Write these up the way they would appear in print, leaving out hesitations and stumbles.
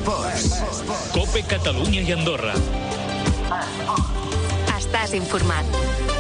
Esports. COPE Catalunya i Andorra. Estàs informat.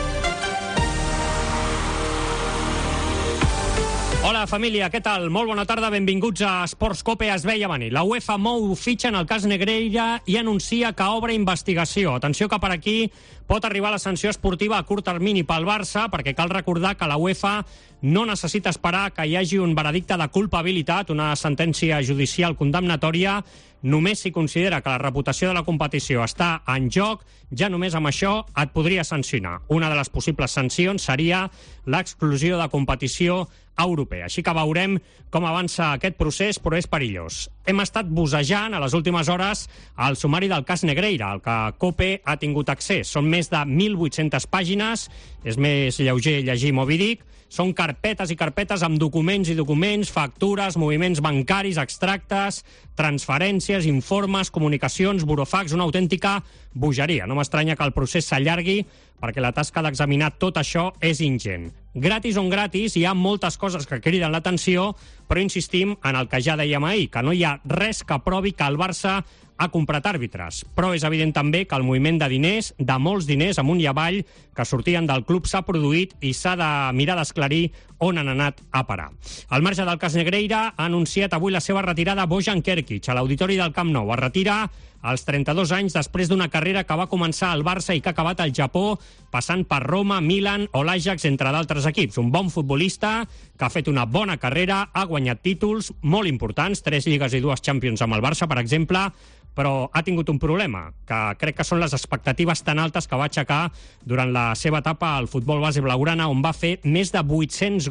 Hola, família, què tal? Molt bona tarda, benvinguts a Esports COPE. Es veia venir. La UEFA mou fitxa en el cas Negreira i anuncia que obre investigació. Atenció que per aquí pot arribar la sanció esportiva a curt termini pel Barça, perquè cal recordar que la UEFA no necessita esperar que hi hagi un veredicte de culpabilitat, una sentència judicial condemnatòria. Només si considera que la reputació de la competició està en joc, ja només amb això et podria sancionar. Una de les possibles sancions seria l'exclusió de competició europea. Així que veurem com avança aquest procés, però és perillós. Hem estat bussejant a les últimes hores el sumari del cas Negreira, el que COPE ha tingut accés. Són més de 1.800 pàgines, és més lleuger llegir Moby Dick. Són carpetes i carpetes amb documents i documents, factures, moviments bancaris, extractes, transferències, informes, comunicacions, burofax, una autèntica bogeria. No m'estranya que el procés s'allargui perquè la tasca d'examinar tot això és ingent. Gratis o gratis, hi ha moltes coses que criden l'atenció, però insistim en el que ja dèiem ahir, que no hi ha res que provi que el Barça ha comprat àrbitres. Però és evident també que el moviment de diners, de molts diners amunt i avall, que sortien del club s'ha produït i s'ha de mirar d'esclarir on han anat a parar. Al marge del cas Negreira, ha anunciat avui la seva retirada Bojan Kerkic a l'auditori del Camp Nou. Es retira als 32 anys després d'una carrera que va començar al Barça i que ha acabat al Japó, passant per Roma, Milan o l'Ajax, entre d'altres equips. Un bon futbolista que ha fet una bona carrera, ha guanyat títols molt importants, 3 lligues i 2 Champions amb el Barça, per exemple, però ha tingut un problema, que crec que són les expectatives tan altes que va aixecar durant la seva etapa al futbol base blaugrana, on va fer més de 800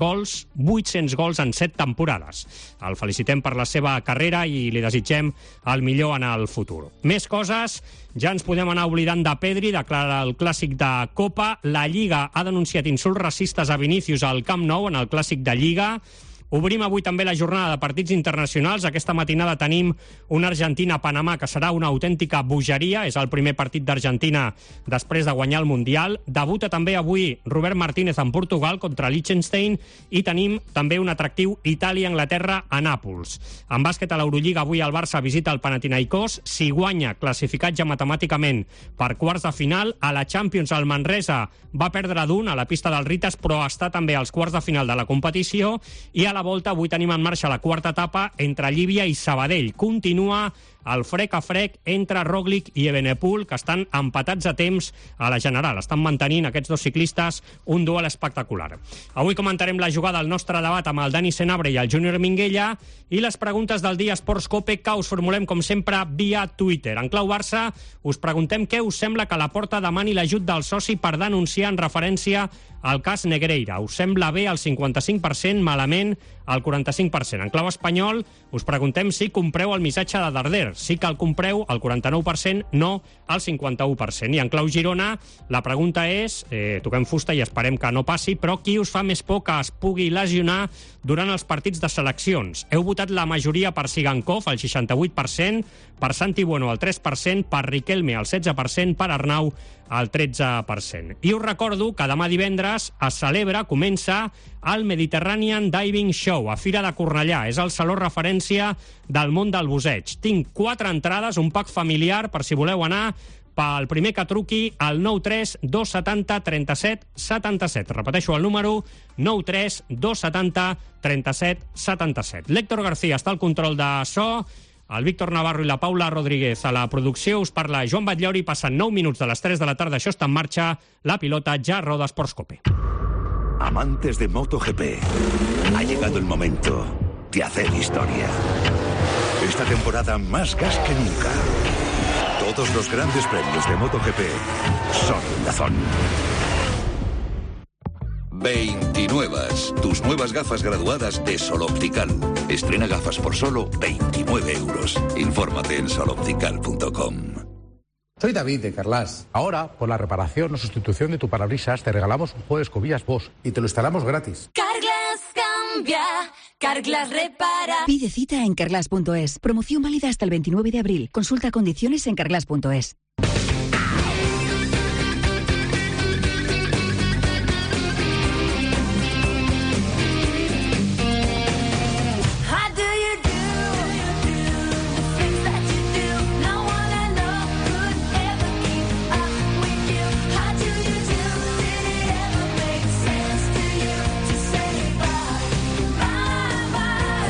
gols en 7 temporades. El felicitem per la seva carrera i li desitgem el millor en el futur. Més coses, ja ens podem anar oblidant de Pedri, declara el clàssic de Copa. La Lliga ha denunciat insults racistes a Vinícius al Camp Nou en el clàssic de Lliga. Obrim avui també la jornada de partits internacionals. Aquesta matinada tenim una Argentina-Panamà que serà una autèntica bogeria. És el primer partit d'Argentina després de guanyar el Mundial. Debuta també avui Robert Martínez en Portugal contra Liechtenstein i tenim també un atractiu Itàlia-Anglaterra a Nàpols. En bàsquet a l'Eurolliga avui el Barça visita el Panathinaikos. Si guanya, classificat ja matemàticament per quarts de final. A la Champions el Manresa va perdre d'un a la pista del Ritas, però està també als quarts de final de la competició. I a la volta avui tenim en marxa la quarta etapa entre Llívia i Sabadell. Continua el frec a frec entre Roglic i Evenepoel, que estan empatats a temps a la general. Estan mantenint aquests dos ciclistes un duel espectacular. Avui comentarem la jugada al nostre debat amb el Dani Senabre i el Júnior Minguella i les preguntes del dia Esports COPE que us formulem, com sempre, via Twitter. En clau Barça, us preguntem què us sembla que Laporta demani l'ajut del soci per denunciar en referència al cas Negreira. Us sembla bé el 55%, malament el 45%. En clau espanyol, us preguntem si compreu el missatge de Darder. Sí que el compreu, el 49%, no el 51%. I en clau Girona, la pregunta és, toquem fusta i esperem que no passi, però qui us fa més por que es pugui lesionar durant els partits de seleccions? Heu votat la majoria per Sigankov, el 68%, per Santi Bueno, el 3%, per Riquelme, el 16%, per Arnau, el 13%. I us recordo que demà divendres es celebra, comença el Mediterranean Diving Show a Fira de Cornellà. És el saló referència del món del busseig. Tinc 4 entrades, un pack familiar per si voleu anar, pel primer que truqui al 93 270 37 77. Repeteixo el número 93 270 37 77. L'Héctor García està al control de so, el Víctor Navarro i la Paula Rodríguez a la producció. Us parla Joan Batllori. Passen 9 minuts de les 3 de la tarda. Això està en marxa. La pilota ja roda Esports COPE. Amantes de MotoGP, ha llegado el momento de hacer historia. Esta temporada más gas que nunca. Todos los grandes premios de MotoGP son DAZN. 29. Tus nuevas gafas graduadas de Sol Optical. Estrena gafas por solo 29 euros. Infórmate en soloptical.com. Soy David de Carglass. Ahora, por la reparación o sustitución de tu parabrisas, te regalamos un juego de escobillas Bosch y te lo instalamos gratis. Carglass cambia, Carglass repara. Pide cita en carglass.es. Promoción válida hasta el 29 de abril. Consulta condiciones en carglass.es. How do you do?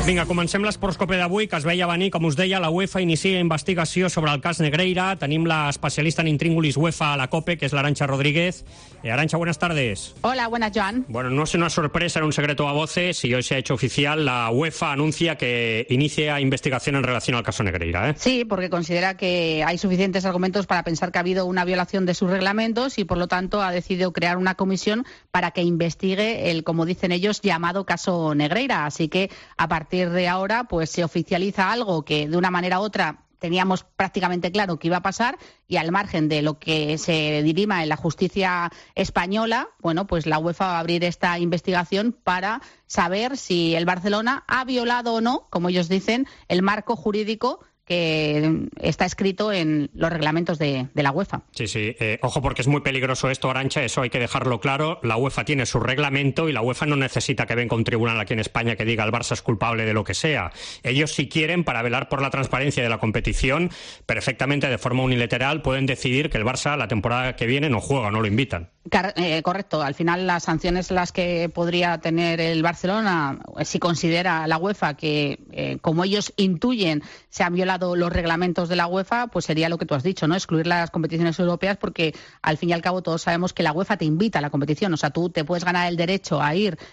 Vinga, comencem l'Esports Cope d'avui, que es veia venir, com us deia, la UEFA inicia investigació sobre el cas Negreira. Tenim la especialista en intríngulis UEFA a la COPE, que es l'Arantxa Rodríguez. Arantxa, buenas tardes. Hola, buenas, Joan. Bueno, no es una sorpresa, era un secreto a voces y hoy se ha hecho oficial. La UEFA anuncia que inicia investigación en relación al caso Negreira, ¿eh? Sí, porque considera que hay suficientes argumentos para pensar que ha habido una violación de sus reglamentos y, por lo tanto, ha decidido crear una comisión para que investigue el, como dicen ellos, llamado caso Negreira. Así que, a partir de ahora, pues se oficializa algo que, de una manera u otra, teníamos prácticamente claro que iba a pasar, y al margen de lo que se dirima en la justicia española, bueno, pues la UEFA va a abrir esta investigación para saber si el Barcelona ha violado o no, como ellos dicen, el marco jurídico que está escrito en los reglamentos de la UEFA. Sí, sí. Ojo, porque es muy peligroso esto, Arantxa, eso hay que dejarlo claro. La UEFA tiene su reglamento y la UEFA no necesita que venga un tribunal aquí en España que diga el Barça es culpable de lo que sea. Ellos, si quieren, para velar por la transparencia de la competición, perfectamente de forma unilateral pueden decidir que el Barça la temporada que viene no juega, no lo invitan. Correcto. Al final, las sanciones las que podría tener el Barcelona, si considera la UEFA que, como ellos intuyen, se han violado los reglamentos de la UEFA, pues sería lo que tú has dicho, ¿no? Excluir las competiciones europeas, porque al fin y al cabo todos sabemos que la UEFA te invita a la competición. O sea, tú te puedes ganar el derecho a ir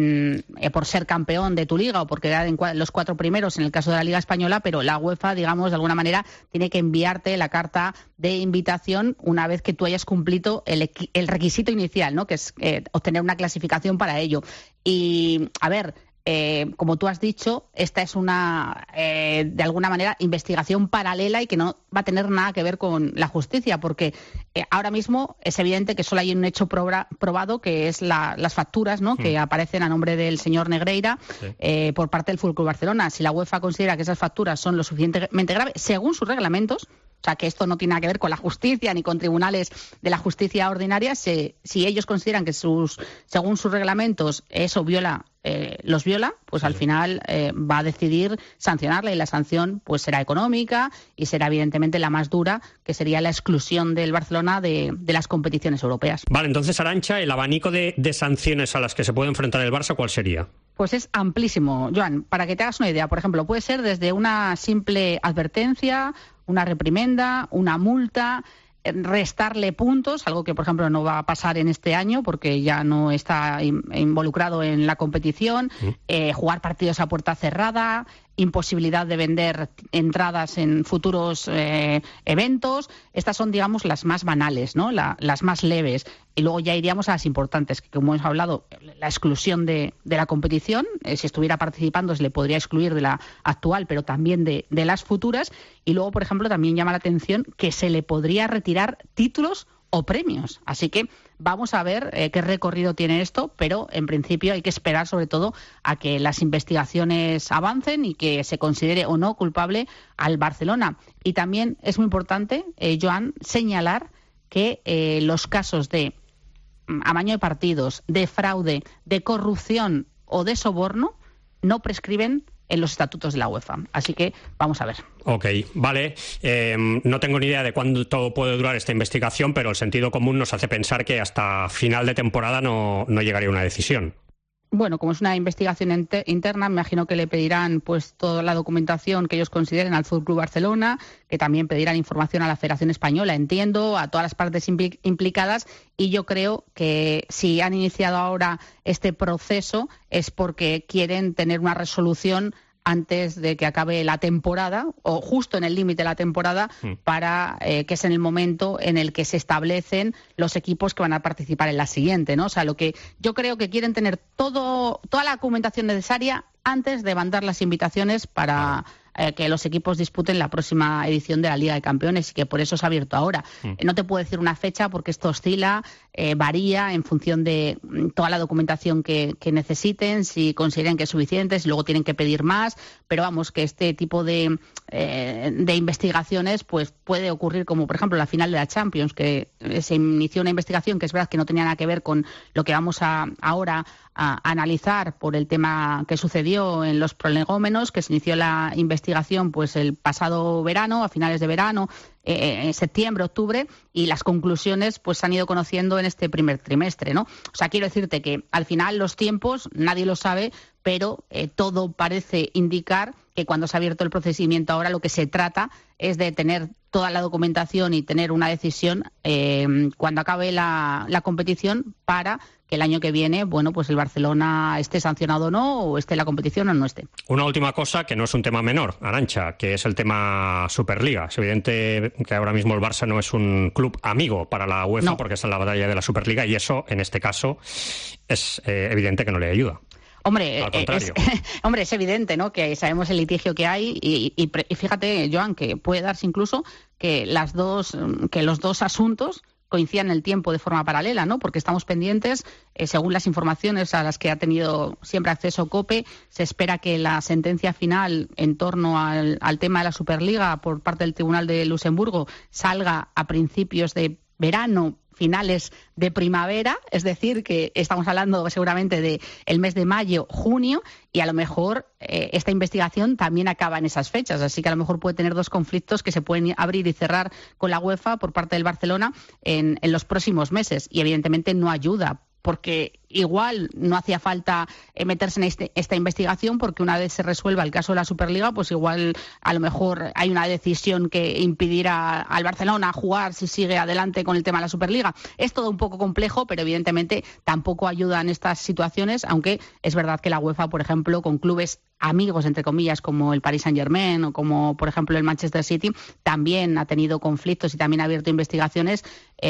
por ser campeón de tu liga o por quedar en los 4 primeros en el caso de la Liga Española, pero la UEFA, digamos, de alguna manera tiene que enviarte la carta de invitación una vez que tú hayas cumplido el requisito inicial, ¿no? Que es obtener una clasificación para ello. Y, a ver, como tú has dicho, esta es una, de alguna manera, investigación paralela y que no va a tener nada que ver con la justicia, porque ahora mismo es evidente que solo hay un hecho probado, que es las facturas, ¿no? Que aparecen a nombre del señor Negreira, por parte del Fútbol Club Barcelona. Si la UEFA considera que esas facturas son lo suficientemente graves, según sus reglamentos, o sea, que esto no tiene nada que ver con la justicia ni con tribunales de la justicia ordinaria, si ellos consideran que según sus reglamentos eso los viola, pues al final va a decidir sancionarle, y la sanción pues será económica y será evidentemente la más dura, que sería la exclusión del Barcelona de las competiciones europeas. Vale, entonces, Arantxa, el abanico de sanciones a las que se puede enfrentar el Barça, ¿cuál sería? Pues es amplísimo, Joan. Para que te hagas una idea, por ejemplo, puede ser desde una simple advertencia, una reprimenda, una multa, restarle puntos, algo que, por ejemplo, no va a pasar en este año porque ya no está involucrado en la competición, jugar partidos a puerta cerrada, imposibilidad de vender entradas en futuros eventos. Estas son, digamos, las más banales, ¿no? Las más leves. Y luego ya iríamos a las importantes, que, como hemos hablado, la exclusión de la competición. Si estuviera participando se le podría excluir de la actual, pero también de las futuras. Y luego, por ejemplo, también llama la atención que se le podría retirar títulos o premios. Así que vamos a ver qué recorrido tiene esto, pero en principio hay que esperar sobre todo a que las investigaciones avancen y que se considere o no culpable al Barcelona. Y también es muy importante, Joan, señalar que los casos de amaño de partidos, de fraude, de corrupción o de soborno no prescriben en los estatutos de la UEFA. Así que vamos a ver. Ok, vale. No tengo ni idea de cuánto puede durar esta investigación, pero el sentido común nos hace pensar que hasta final de temporada no llegaría una decisión. Bueno, como es una investigación interna, me imagino que le pedirán pues toda la documentación que ellos consideren al Fútbol Club Barcelona, que también pedirán información a la Federación Española, entiendo, a todas las partes implicadas, y yo creo que si han iniciado ahora este proceso es porque quieren tener una resolución antes de que acabe la temporada, o justo en el límite de la temporada, para que es en el momento en el que se establecen los equipos que van a participar en la siguiente, ¿no? O sea, lo que yo creo que quieren tener toda la documentación necesaria antes de mandar las invitaciones para que los equipos disputen la próxima edición de la Liga de Campeones, y que por eso se ha abierto ahora. No te puedo decir una fecha porque esto oscila, varía en función de toda la documentación que necesiten, si consideren que es suficiente, si luego tienen que pedir más, pero vamos, que este tipo de de investigaciones, pues puede ocurrir como, por ejemplo, la final de la Champions, que se inició una investigación que es verdad que no tenía nada que ver con lo que vamos ahora a analizar por el tema que sucedió en los prolegómenos, que se inició la investigación pues el pasado verano, a finales de verano, en septiembre, octubre, y las conclusiones pues se han ido conociendo en este primer trimestre, ¿no? O sea, quiero decirte que al final los tiempos nadie lo sabe, pero todo parece indicar que cuando se ha abierto el procedimiento ahora lo que se trata es de tener toda la documentación y tener una decisión cuando acabe la competición para que el año que viene, bueno, pues el Barcelona esté sancionado o no, o esté en la competición o no esté. Una última cosa que no es un tema menor, Arantxa, que es el tema Superliga. Es evidente que ahora mismo el Barça no es un club amigo para la UEFA, porque está en la batalla de la Superliga, y eso, en este caso, es evidente que no le ayuda. Hombre, es evidente, ¿no?, que sabemos el litigio que hay y fíjate, Joan, que puede darse incluso que los dos asuntos coincidan en el tiempo de forma paralela, ¿no? Porque estamos pendientes, según las informaciones a las que ha tenido siempre acceso COPE, se espera que la sentencia final en torno al tema de la Superliga por parte del Tribunal de Luxemburgo salga a principios de verano, finales de primavera, es decir, que estamos hablando seguramente de el mes de mayo, junio, y a lo mejor esta investigación también acaba en esas fechas, así que a lo mejor puede tener dos conflictos que se pueden abrir y cerrar con la UEFA por parte del Barcelona en los próximos meses, y evidentemente no ayuda, porque igual no hacía falta meterse en esta investigación, porque una vez se resuelva el caso de la Superliga, pues igual a lo mejor hay una decisión que impedirá al Barcelona jugar si sigue adelante con el tema de la Superliga. Es todo un poco complejo, pero evidentemente tampoco ayuda en estas situaciones, aunque es verdad que la UEFA, por ejemplo, con clubes amigos, entre comillas, como el Paris Saint-Germain o como, por ejemplo, el Manchester City, también ha tenido conflictos y también ha abierto investigaciones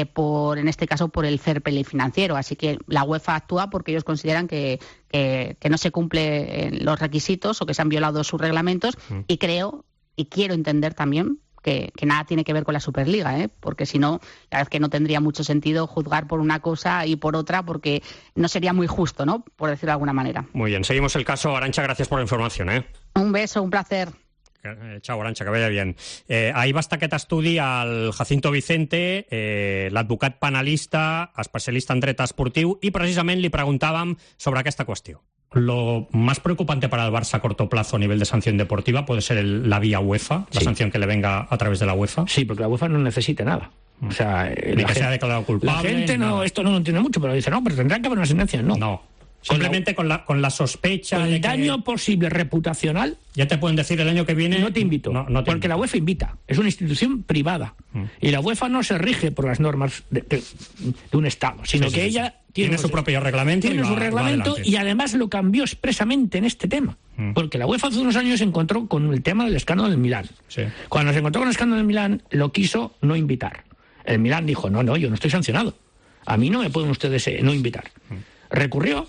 en este caso, por el fair play financiero. Así que la UEFA actúa porque ellos consideran que no se cumplen los requisitos o que se han violado sus reglamentos, y creo y quiero entender también que nada tiene que ver con la Superliga, porque si no, la verdad es que no tendría mucho sentido juzgar por una cosa y por otra, porque no sería muy justo, ¿no?, por decirlo de alguna manera. Muy bien, seguimos el caso. Arantxa, gracias por la información. Un beso, un placer. Chao, Arantxa, que vaya bien. Ahir va estar aquest estudi al Jacinto Vicente, l'advocat penalista, especialista en dret esportiu, i precisament li preguntàvem sobre aquesta qüestió. Lo más preocupante para el Barça a corto plazo a nivel de sanción deportiva puede ser la vía UEFA, la sanción que le venga a través de la UEFA. Sí, porque la UEFA no necesita nada. O sea, ni que sea declarado culpable. La gente esto no lo entiende mucho, pero dice, no, pero tendrá que haber una sentencia. No. Simplemente con la sospecha con de el daño posible reputacional. Ya te pueden decir el año que viene. No te invito. Porque la UEFA invita. Es una institución privada. Y la UEFA no se rige por las normas de un Estado, sino que ella tiene su propio reglamento. Tiene su reglamento, y además lo cambió expresamente en este tema. Porque la UEFA hace unos años se encontró con el tema del escándalo del Milán. Sí. Cuando se encontró con el escándalo del Milán, lo quiso no invitar. El Milán dijo, no, yo no estoy sancionado. A mí no me pueden ustedes no invitar. Recurrió.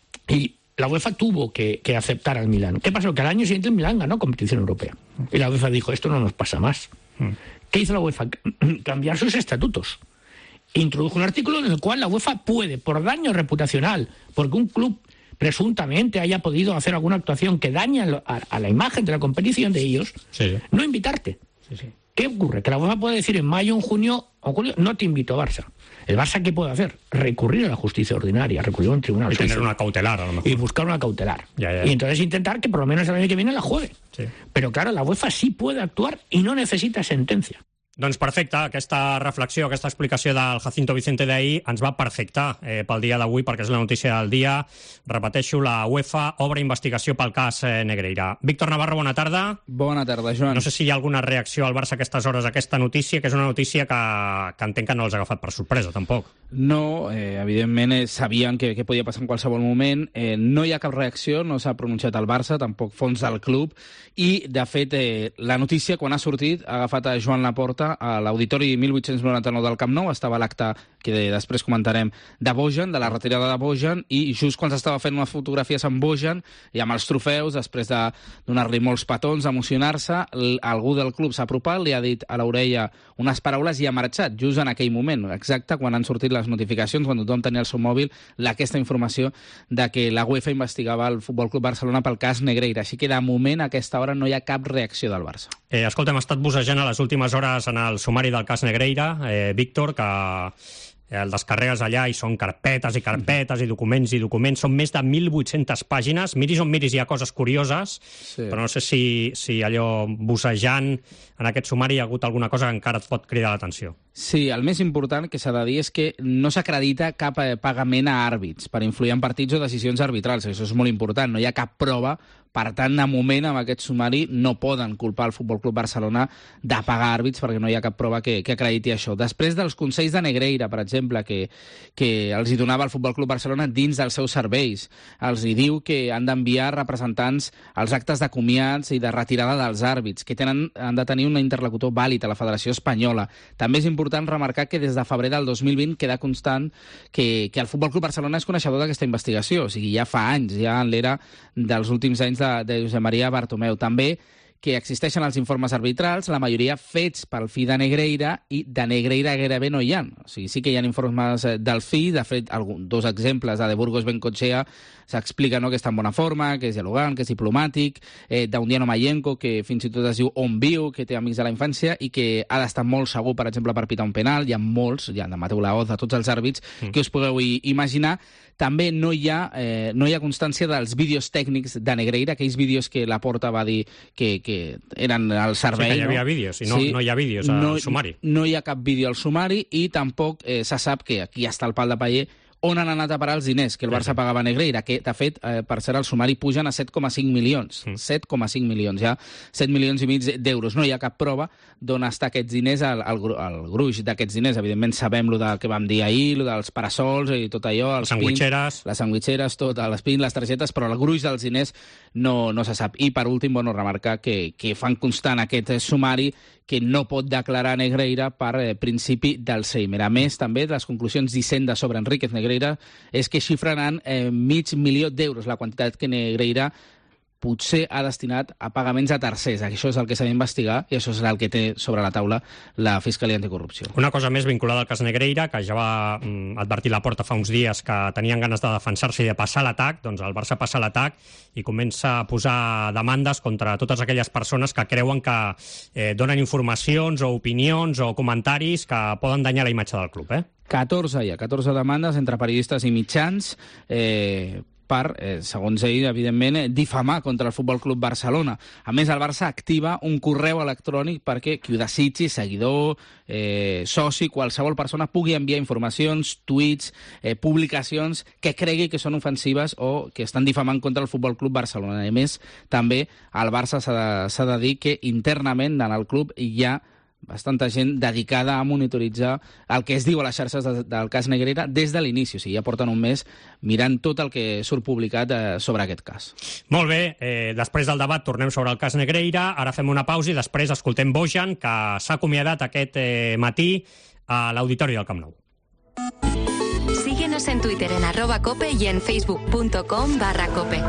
Y la UEFA tuvo que aceptar al Milán. ¿Qué pasó? Que al año siguiente el Milán ganó competición europea. Y la UEFA dijo, esto no nos pasa más. ¿Qué hizo la UEFA? Cambiar sus estatutos. Introdujo un artículo en el cual la UEFA puede, por daño reputacional, porque un club presuntamente haya podido hacer alguna actuación que daña a la imagen de la competición de ellos, no invitarte. ¿Qué ocurre? Que la UEFA puede decir en mayo, en junio o julio, no te invito a Barça. ¿El Barça qué puede hacer? Recurrir a la justicia ordinaria, recurrir a un tribunal. Y tener una cautelar, a lo mejor. Y buscar una cautelar. Ya. Y entonces intentar que por lo menos el año que viene la juegue. Sí. Pero claro, la UEFA sí puede actuar y no necesita sentencia. Doncs perfecte, aquesta reflexió, aquesta explicació del Jacinto Vicente d'ahir ens va perfectar pel dia d'avui, perquè és la notícia del dia. Repeteixo, la UEFA obre investigació pel cas Negreira. Víctor Navarro, bona tarda. Bona tarda, Joan. No sé si hi ha alguna reacció al Barça a aquestes hores a aquesta notícia, que és una notícia que entenc que no els ha agafat per sorpresa, tampoc. No, evidentment sabien que podia passar en qualsevol moment. No hi ha cap reacció, no s'ha pronunciat el Barça, tampoc fons del club, i de fet la notícia quan ha sortit ha agafat a Joan Laporta Barça a l'Auditori 1899 del Camp Nou. Estava l'acte que després comentarem de Bojan, de la retirada de Bojan, i just quan s'estava fent unes fotografies amb Bojan i amb els trofeus, després de donar-li molts petons, emocionar-se, algú del club s'ha apropat, li ha dit a l'orella unes paraules i ha marxat, just en aquell moment, exacte quan han sortit les notificacions, quan tothom tenia al seu mòbil aquesta informació de que la UEFA investigava el Futbol Club Barcelona pel cas Negreira. Així que de moment a aquesta hora no hi ha cap reacció del Barça. Escolta, hem estat bussejant a les últimes hores en el sumari del cas Negreira, Víctor, que el descarregues allà i són carpetes i carpetes i documents, són més de 1.800 pàgines, miris on miris hi ha coses curioses, però no sé si allò bussejant en aquest sumari hi ha hagut alguna cosa que encara et pot cridar l'atenció. Sí, el més important que s'ha de dir és que no s'acredita cap pagament a àrbits per influir en partits o decisions arbitrals, això és molt important, no hi ha cap prova. Per tant, de moment, amb aquest sumari no poden culpar el Futbol Club Barcelona de pagar àrbits perquè no hi ha cap prova que acrediti això. Després dels consells de Negreira, per exemple, que els hi donava el Futbol Club Barcelona dins dels seus serveis, els hi diu que han d'enviar representants als actes de comiats i de retirada dels àrbits, que han de tenir un interlocutor vàlid a la Federació Espanyola. També és important remarcar que des de febrer del 2020 queda constant que el Futbol Club Barcelona és coneixedor d'aquesta investigació, o sigui, ja fa anys, ja en l'era dels últims anys de Josep Maria Bartomeu. També que existeixen els informes arbitrals, la majoria fets pel fill de Negreira, i de Negreira gairebé no hi ha. O sigui, sí que hi ha informes del fill, de fet, dos exemples, de Burgos Bencochea, s'explica que està en bona forma, que és dialogant, que és diplomàtic, d'Undiano Mayenko, que fins i tot es diu on viu, que té amics de la infància i que ha d'estar molt segur, per exemple, per pitar un penal. Hi ha molts, hi ha de Mateu Laoz, de tots els àrbits que us podeu imaginar. També no hi ha constància dels vídeos tècnics de Negreira, aquells vídeos que la Porta va dir que eren al servei. Sí, que hi havia vídeos, i no hi ha vídeos al sumari. No hi ha cap vídeo al sumari i tampoc se sap que aquí està el pal de paller on han anat a parar els diners que el Barça pagava a Negreira, que, de fet, per cert, el sumari pugen a 7,5 milions. 7,5 milions, ja. 7 milions i mig d'euros. No hi ha cap prova d'on està aquests diners, el gruix d'aquests diners. Evidentment, sabem el que vam dir ahir, el dels parasols i tot allò. Les sandwitxeres, tot, les pins, les targetes, però el gruix dels diners no se sap. I, per últim, remarcar que fan constant aquest sumari que no pot declarar Negreira per principi d'Alzheimer. A més, també, les conclusions d'Hisenda sobre Enríquez Negreira és que xifren en $500,000 d'euros la quantitat que Negreira potser ha destinat a pagaments a tercers. Això és el que s'ha d'investigar i això és el que té sobre la taula la Fiscalia Anticorrupció. Una cosa més vinculada al cas Negreira, que ja va advertir la Porta fa uns dies que tenien ganes de defensar-se i de passar l'atac, doncs el Barça passa l'atac i comença a posar demandes contra totes aquelles persones que creuen que donen informacions o opinions o comentaris que poden danyar la imatge del club. 14 demandes entre periodistes i mitjans per, segons ell, evidentment, difamar contra el Futbol Club Barcelona. A més, el Barça activa un correu electrònic perquè qui ho desitgi, seguidor, soci, qualsevol persona pugui enviar informacions, tuits, publicacions que cregui que són ofensives o que estan difamant contra el Futbol Club Barcelona. A més, també al Barça s'ha de dir que internament en el club hi ha bastanta gent dedicada a monitoritzar el que es diu a les xarxes del cas Negreira des de l'inici. O sigui, ja porten un mes mirant tot el que surt publicat sobre aquest cas. Molt bé, després del debat tornem sobre el cas Negreira, ara fem una pausa i després escoltem Bojan, que s'ha acomiadat aquest matí a l'Auditori del Camp Nou. Síguenos en Twitter en @cope y en facebook.com/cope.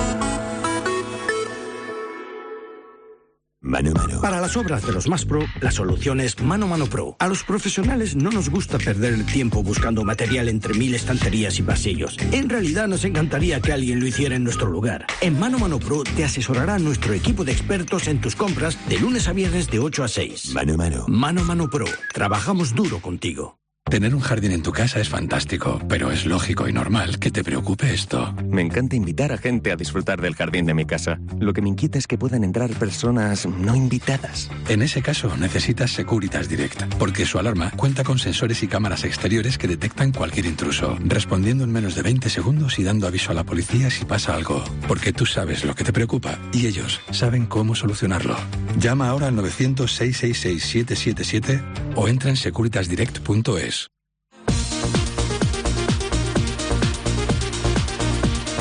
Mano a mano. Para las obras de los más pro, la solución es Mano a Mano Pro. A los profesionales no nos gusta perder el tiempo buscando material entre 1000 estanterías y pasillos. En realidad nos encantaría que alguien lo hiciera en nuestro lugar. En Mano a Mano Pro te asesorará nuestro equipo de expertos en tus compras de lunes a viernes de 8 a 6. Mano a mano. Mano a Mano Pro. Trabajamos duro contigo. Tener un jardín en tu casa es fantástico, pero es lógico y normal que te preocupe esto. Me encanta invitar a gente a disfrutar del jardín de mi casa. Lo que me inquieta es que puedan entrar personas no invitadas. En ese caso, necesitas Securitas Direct, porque su alarma cuenta con sensores y cámaras exteriores que detectan cualquier intruso, respondiendo en menos de 20 segundos y dando aviso a la policía si pasa algo. Porque tú sabes lo que te preocupa y ellos saben cómo solucionarlo. Llama ahora al 900-666-777 o entra en securitasdirect.es.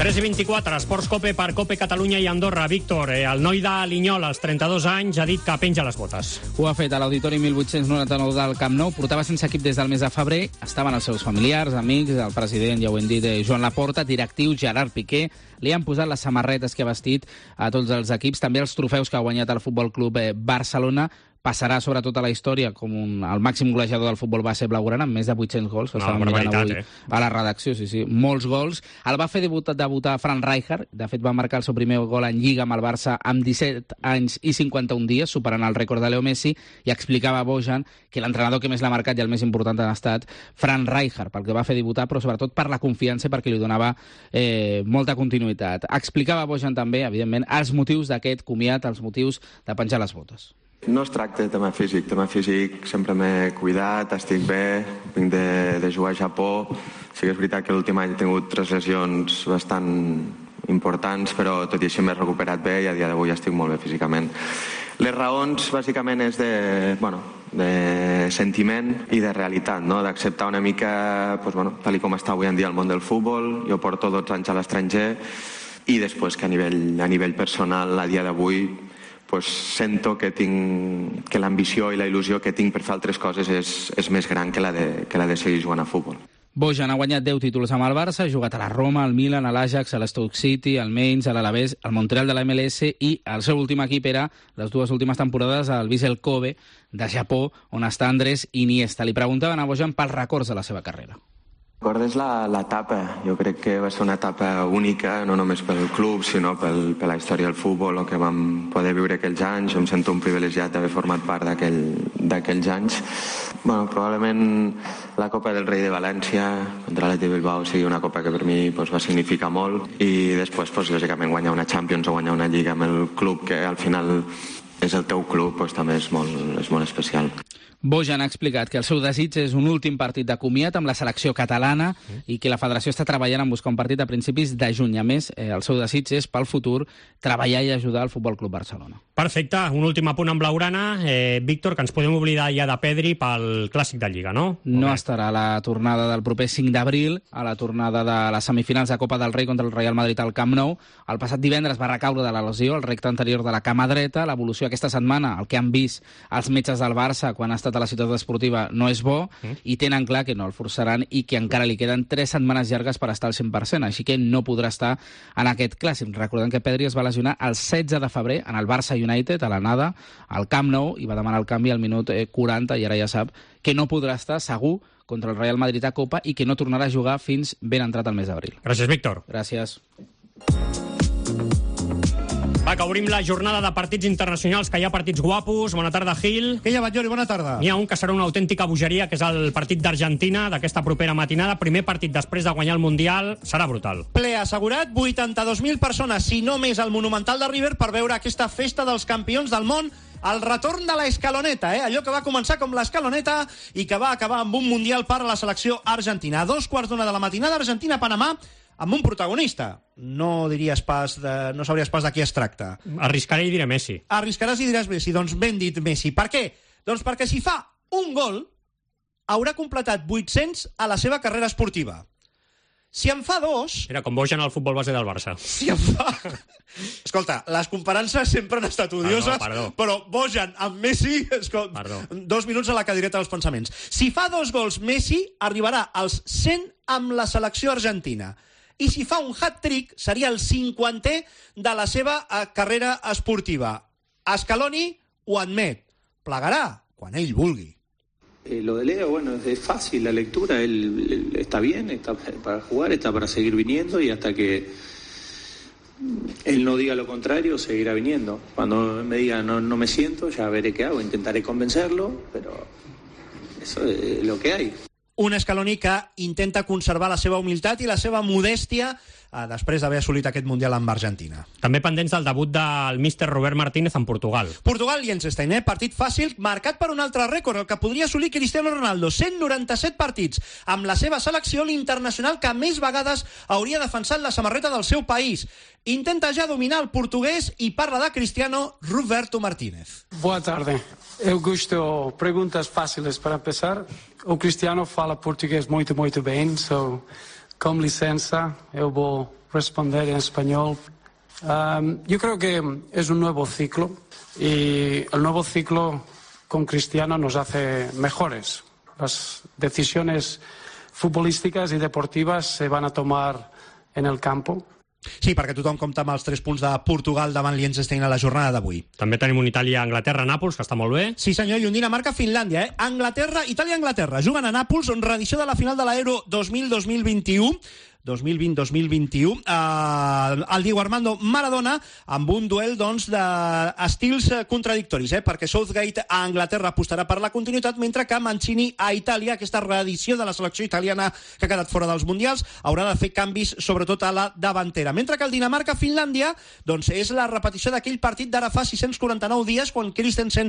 3:24, Esports Cope per Cope Catalunya i Andorra. Víctor, el noi de Linyola, als 32 anys, ha dit que penja les botes. Ho ha fet a l'Auditori 1899 del Camp Nou. Portava sense equip des del mes de febrer. Estaven els seus familiars, amics, el president, ja ho hem dit, Joan Laporta, directiu Gerard Piqué. Li han posat les samarretes que ha vestit a tots els equips, també els trofeus que ha guanyat el Futbol Club Barcelona. Passarà sobretot a la història com el màxim golejador del futbol base blaugrana, amb més de 800 gols. Una barbaritat, a la redacció, sí, molts gols. El va fer debutar Frank Rijkaard, de fet va marcar el seu primer gol en Lliga amb el Barça amb 17 anys i 51 dies, superant el rècord de Leo Messi, i explicava Bojan que l'entrenador que més l'ha marcat i el més important ha estat Frank Rijkaard, pel que va fer debutar, però sobretot per la confiança i perquè li donava molta continuïtat. Explicava Bojan també, evidentment, els motius d'aquest comiat, els motius de penjar les botes. No es tracta de tema físic sempre m'he cuidat, estic bé, vinc de jugar a Japó. Sí que és veritat que l'últim any he tingut 3 lesions bastant importants, però tot i així m'he recuperat bé i a dia d'avui estic molt bé físicament. Les raons bàsicament és de sentiment i de realitat, no? D'acceptar una mica tal com està avui en dia el món del futbol. Jo porto 12 anys a l'estranger i després que a nivell personal a dia d'avui sento que l'ambició i la il·lusió que tinc per fer altres coses és més gran que la de seguir jugant a futbol. Bojan ha guanyat 10 títols amb el Barça, ha jugat a la Roma, al Milan, a l'Ajax, a l'Stoke City, al Mainz, a l'Alavés, al Montreal de la MLS i el seu últim equip era, les 2 últimes temporades, al Vissel Kobe de Japó, on està Andrés Iniesta. Li preguntaven a Bojan pels records de la seva carrera. Recordes l'etapa, jo crec que va ser una etapa única, no només pel club, sinó per la història del futbol, el que vam poder viure aquells anys. Em sento un privilegiat d'haver format part d'aquells anys. Probablement la Copa del Rei de València contra l'Atlètic Bilbao sigui una copa que per mi va significar molt, i després, lògicament, guanyar una Champions o guanyar una Lliga amb el club, que al final és el teu club, també és molt especial. Bojan ha explicat que el seu desig és un últim partit de comiat amb la selecció catalana i que la federació està treballant en buscar un partit a principis de juny. A més, el seu desig és, pel futur, treballar i ajudar el Futbol Club Barcelona. Perfecte. Un últim apunt en blaugrana. Víctor, que ens podem oblidar ja de Pedri pel Clàssic de Lliga, no? No estarà a la tornada del proper 5 d'abril, a la tornada de les semifinals de Copa del Rei contra el Real Madrid al Camp Nou. El passat divendres va recaure de la lesió al recte anterior de la cama dreta. L'evolució aquesta setmana, el que han vist els metges del Barça quan ha estat a la ciutat esportiva, no és bo, i tenen clar que no el forçaran i que encara li queden 3 setmanes llargues per estar al 100%, així que no podrà estar en aquest Clàssic. Recordem que Pedri es va lesionar el 16 de febrer en el Barça United, a l'anada, al Camp Nou, i va demanar el canvi al minut 40, i ara ja sap que no podrà estar segur contra el Real Madrid a Copa i que no tornarà a jugar fins ben entrat el mes d'abril. Gràcies, Víctor. Gràcies. Va, que obrim la jornada de partits internacionals, que hi ha partits guapos. Bona tarda, Gil. Què hi ha, Batllori? Bona tarda. N'hi ha un que serà una autèntica bogeria, que és el partit d'Argentina d'aquesta propera matinada. Primer partit després de guanyar el Mundial. Serà brutal. Ple assegurat, 82.000 persones, si no més, al Monumental de River per veure aquesta festa dels campions del món. El retorn de l'escaloneta, allò que va començar com l'escaloneta i que va acabar amb un Mundial per a la selecció argentina. A 2:15 de la matinada, Argentina-Panamà, amb un protagonista. No sabries pas de qui es tracta. Arriscaré i diré Messi. Arriscaràs i diràs Messi. Doncs ben dit, Messi. Per què? Doncs perquè si fa un gol, haurà completat 800 a la seva carrera esportiva. Si en fa 2... Era com Bojan al futbol base del Barça. Si en fa... Escolta, les comparances sempre han estat odioses, però Bojan amb Messi... 2 minuts a la cadireta dels pensaments. Si fa 2 gols, Messi arribarà als 100 amb la selecció argentina. I si fa un hat-trick, seria el 50è de la seva carrera esportiva. Scaloni ho admet. Plegarà quan ell vulgui. Lo de Leo, bueno, es fácil la lectura, él está bien, está para jugar, está para seguir viniendo y hasta que él no diga lo contrario, seguirá viniendo. Cuando me diga no me siento, ya veré qué hago, intentaré convencerlo, pero eso es lo que hay. Un Scaloni que intenta conservar la seva humilitat i la seva modèstia després d'haver assolit aquest Mundial amb Argentina. També pendents del debut del míster Robert Martínez en Portugal. Portugal-Liechtenstein, partit fàcil, marcat per un altre rècord, el que podria assolir Cristiano Ronaldo. 197 partits. Amb la seva selecció, l'internacional que més vegades hauria defensat la samarreta del seu país. Intenta ja dominar el portuguès i parla de Cristiano Roberto Martínez. Boa tarde. Eu gosto perguntas fáciles para empezar. O Cristiano fala português muito bem, so con licencia, yo voy a responder en español. Yo creo que es un nuevo ciclo y el nuevo ciclo con Cristiano nos hace mejores. Las decisiones futbolísticas y deportivas se van a tomar en el campo. Sí, perquè tothom compta amb els 3 punts de Portugal davant Liechtenstein a la jornada d'avui. També tenim un Itàlia-Anglaterra-Nàpols, que està molt bé. Sí, senyor, i un Dinamarca-Finlàndia, Anglaterra, Itàlia-Anglaterra. Juguen a Nàpols, reedició de la final de l'Euro 2000-2021. 2020-2021, el Diego Armando Maradona, amb un duel d'estils contradictoris, perquè Southgate a Anglaterra apostarà per la continuïtat, mentre que Mancini a Itàlia, aquesta reedició de la selecció italiana que ha quedat fora dels Mundials, haurà de fer canvis, sobretot a la davantera. Mentre que el Dinamarca-Finlàndia és la repetició d'aquell partit d'ara fa 649 dies, quan Eriksen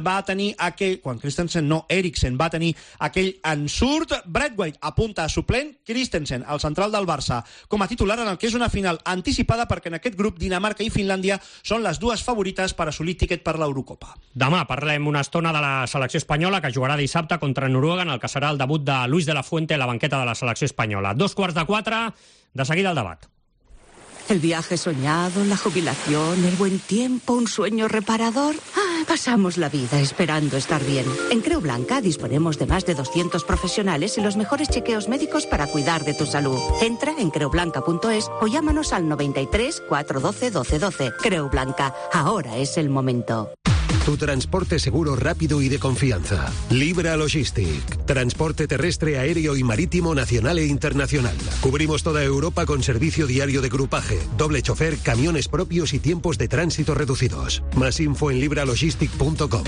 va tenir aquell ensurt. Braithwaite apunta a suplent, Christensen, el central del Barça, com a titular en el que és una final anticipada, perquè en aquest grup Dinamarca i Finlàndia són les dues favorites per assolir tiquet per l'Eurocopa. Demà parlem una estona de la selecció espanyola, que jugarà dissabte contra Noruega, en el que serà el debut de Luis de la Fuente a la banqueta de la selecció espanyola. 3:45, de seguida el debat. El viaje soñado, la jubilación, el buen tiempo, un sueño reparador. Pasamos la vida esperando estar bien. En Creu Blanca disponemos de más de 200 profesionales y los mejores chequeos médicos para cuidar de tu salud. Entra en creublanca.es o llámanos al 93 412 1212. Creu Blanca, ahora es el momento. Tu transporte seguro, rápido y de confianza. Libra Logistic. Transporte terrestre, aéreo y marítimo nacional e internacional. Cubrimos toda Europa con servicio diario de grupaje, doble chofer, camiones propios y tiempos de tránsito reducidos. Más info en libralogistic.com.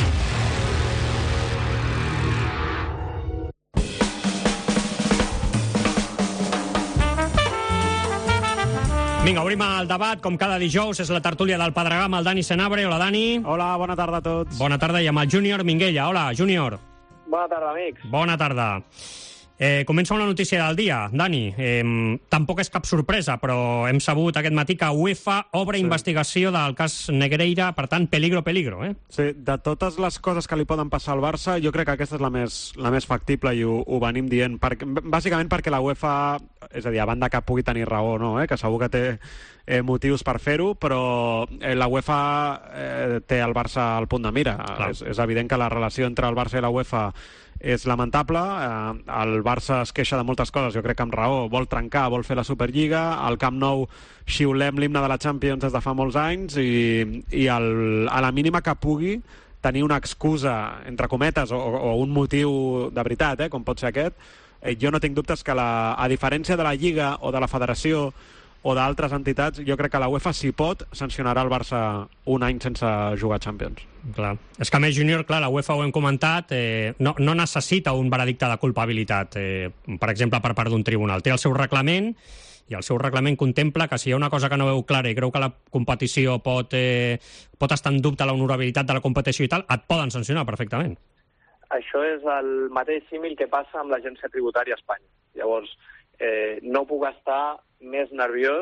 Vinga, obrim el debat, com cada dijous, és la tertúlia del Pedregà amb el Dani Senabre. Hola, Dani. Hola, bona tarda a tots. Bona tarda, i amb el Júnior Minguella. Hola, Júnior. Bona tarda, amics. Bona tarda. Comença una notícia del dia, Dani. Tampoc és cap sorpresa, però hem sabut aquest matí que UEFA obre investigació del cas Negreira, per tant, peligro. Sí, de totes les coses que li poden passar al Barça, jo crec que aquesta és la més factible i ho venim dient, bàsicament perquè la UEFA, és a dir, a banda que pugui tenir raó, no? Que segur que té motius per fer-ho, però la UEFA té el Barça al punt de mira. És evident que la relació entre el Barça i la UEFA és lamentable. El Barça es queixa de moltes coses, jo crec que amb raó, vol trencar, vol fer la Superliga, al Camp Nou xiulem l'himne de la Champions des de fa molts anys i a la mínima que pugui tenir una excusa, entre cometes, o un motiu de veritat, com pot ser aquest, jo no tinc dubtes que a diferència de la Lliga o de la Federació o d'altres entitats, jo crec que la UEFA, si pot, sancionarà el Barça un any sense jugar Champions. Clar. És que a més, Júnior, la UEFA, ho hem comentat, no necessita un veredicte de culpabilitat, per exemple, per part d'un tribunal. Té el seu reglament, i el seu reglament contempla que si hi ha una cosa que no veu clara i creu que la competició pot estar en dubte la honorabilitat de la competició i tal, et poden sancionar perfectament. Això és el mateix símil que passa amb l'agència tributària a Espanya. Llavors, no puc estar més nerviós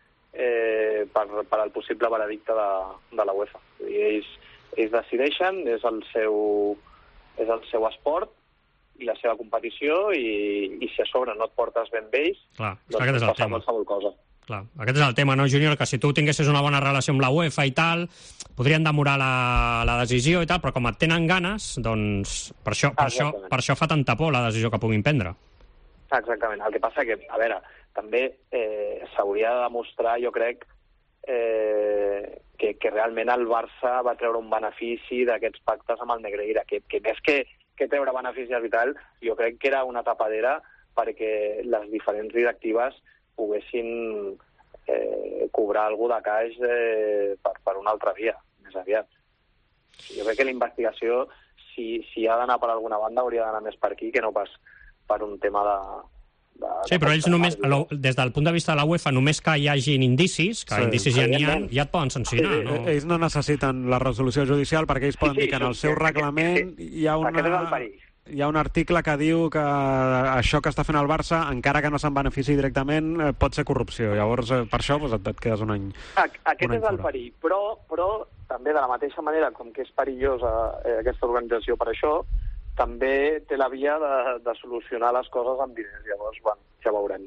per al possible veredicte de la UEFA. Ells decideixen, és el seu esport i la seva competició, i si a sobre no et portes ben bé ells, doncs passa qualsevol cosa. Clar, aquest és el tema, no, Júnior? Que si tu tinguessis una bona relació amb la UEFA i tal, podrien demorar la decisió i tal, però com et tenen ganes, doncs per això fa tanta por la decisió que puguin prendre. Exactament. El que passa que, a veure, també s'hauria de demostrar, jo crec, que realment el Barça va treure un benefici d'aquests pactes amb el Negreira, que més que treure benefici arbitral, jo crec que era una tapadera perquè les diferents directives poguessin cobrar alguna de caix per una altra via, més aviat. Jo crec que la investigació, si ha d'anar per alguna banda, hauria d'anar més per aquí que no pas per un tema de... Sí, però ells només, des del punt de vista de la UEFA, només que hi hagin indicis, que indicis ja n'hi ha, ja et poden sancionar. Sí, ells no necessiten la resolució judicial perquè ells poden dir que en el seu reglament hi ha un article que diu que això que està fent el Barça, encara que no se'n benefici directament, pot ser corrupció. Llavors, per això et quedes un any Aquest és el perill, però també de la mateixa manera com que és perillosa aquesta organització per això, també té la via de solucionar les coses amb diners. Llavors, bueno, ja veurem.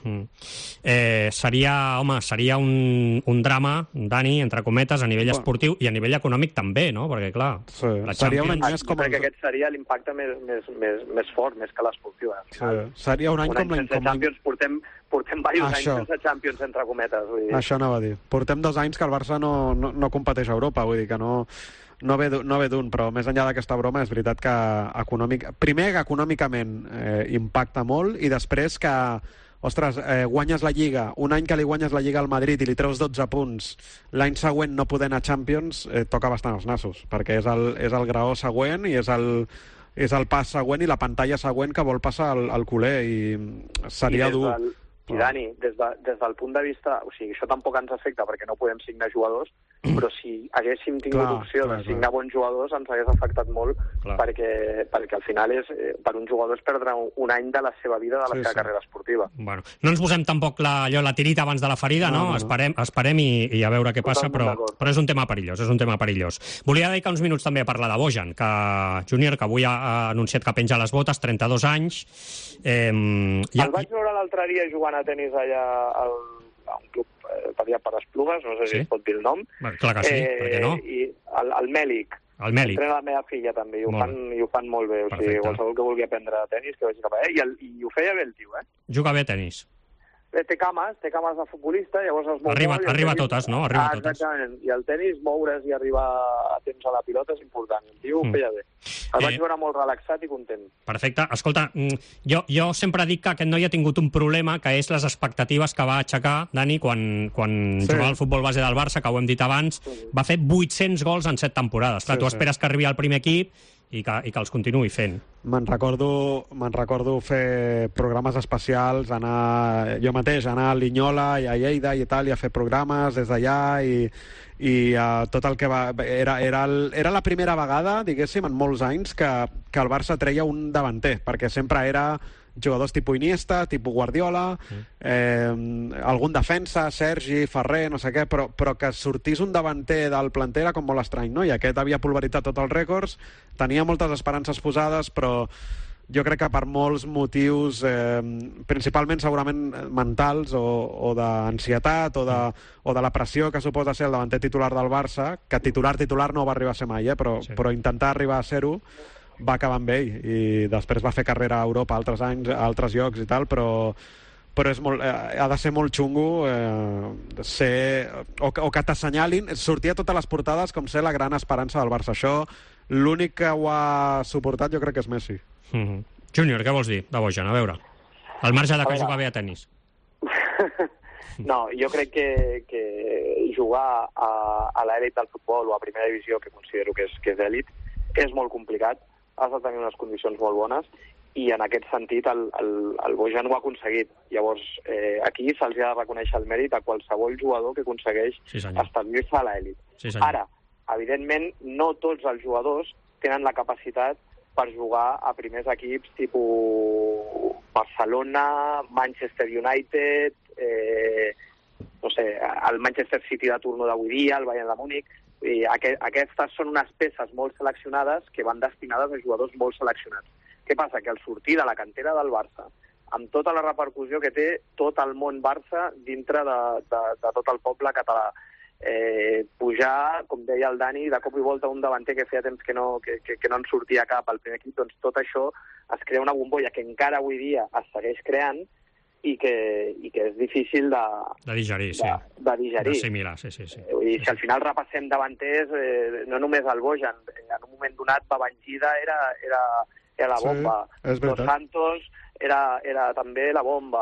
Seria un drama, Dani, entre cometes, a nivell esportiu i a nivell econòmic també, no? Perquè, clar, la Champions... Jo crec que aquest seria l'impacte més fort, més que l'esportiu. Seria un any com l'any... Sense Champions, portem diversos anys sense Champions, entre cometes. Això anava a dir. Portem 2 anys que el Barça no competeix a Europa, vull dir que no ve d'un, però més enllà d'aquesta broma és veritat que econòmicament impacta molt, i després que, ostres, guanyes la Lliga, un any que li guanyes la Lliga al Madrid i li treus 12 punts, l'any següent no poder anar a Champions, toca bastant els nassos, perquè és el graó següent i és el pas següent i la pantalla següent que vol passar al culer, i seria dur. I Dani, des del punt de vista... O sigui, això tampoc ens afecta perquè no podem signar jugadors, però si haguéssim tingut opció de signar bons jugadors ens hagués afectat molt, perquè al final per un jugador és perdre un any de la seva vida, de la seva carrera esportiva. Bueno, no ens posem tampoc la tirita abans de la ferida, no? Esperem i a veure què passa, però és un tema perillós, Volia dedicar uns minuts també a parlar de Bojan, Júnior, que avui ha anunciat que penja les botes, 32 anys. El vaig veure l'altre dia jugant a tenis allà a un club per Esplugues, no sé si es pot dir el nom. Clar que sí, per què no? I el Mèlic. El Mèlic. Entrena la meva filla també, i ho fan molt bé. O sigui, qualsevol que vulgui aprendre tenis, que vagi cap allà. I ho feia bé el tio, Juga bé a tenis. Té cames de futbolista, llavors es mou molt. Arriba a totes, no? Exactament. I el tenis, moure's i arribar a temps a la pilota és important. El tio ho feia bé. El vaig veure molt relaxat i content. Perfecte. Escolta, jo sempre dic que aquest noi ha tingut un problema, que és les expectatives que va aixecar, Dani, quan jugava al futbol base del Barça, que ho hem dit abans, va fer 800 gols en 7 temporades. Clar, tu esperes que arribi al primer equip i que els continuï fent. Me'n recordo fer programes especials, jo mateix anar a Linyola i a Lleida i tal, i a fer programes des d'allà, i tot el que va... Era la primera vegada, diguéssim, en molts anys que el Barça treia un davanter, perquè sempre era jugadors tipus Iniesta, tipus Guardiola, algun defensa, Sergi, Ferrer, no sé què, però que sortís un davanter del planter era com molt estrany, no? I aquest havia pulveritzat tots els rècords, tenia moltes esperances posades, però jo crec que per molts motius, principalment segurament mentals o d'ansietat o de la pressió que suposa ser el davanter titular del Barça, que titular no va arribar a ser mai, però intentar arribar a ser-ho va acabar amb ell, i després va fer carrera a Europa altres anys, a altres llocs i tal, però és ha de ser molt xungo o que t'assenyalin, sortir a totes les portades com ser la gran esperança del Barça. Això, l'únic que ho ha suportat jo crec que és Messi. Júnior, què vols dir de Bojan? A veure, al marge de que juga bé a tenis. No, jo crec que jugar a l'elit del futbol o a primera divisió, que considero que és elit, és molt complicat. Has de tenir unes condicions molt bones, i en aquest sentit el Bojan ho ha aconseguit. Llavors, aquí se'ls ha de reconèixer el mèrit a qualsevol jugador que aconsegueix establir-se a l'elit. Ara, evidentment, no tots els jugadors tenen la capacitat per jugar a primers equips tipus Barcelona, Manchester United, no sé, el Manchester City de turno d'avui dia, el Bayern de Múnich. I aquestes són unes peces molt seleccionades que van destinades a jugadors molt seleccionats. Què passa? Que al sortir de la cantera del Barça, amb tota la repercussió que té tot el món Barça dintre de tot el poble català, pujar, com deia el Dani, de cop i volta un davanter que feia temps que no en sortia cap al primer equip, doncs tot això es crea una bombolla que encara avui dia es segueix creant, i que és difícil de digerir, d'assimilar, sí. I si al final repassem davanters, no només el Bojan, en un moment donat Babangida era la bomba, Dos Santos era també la bomba,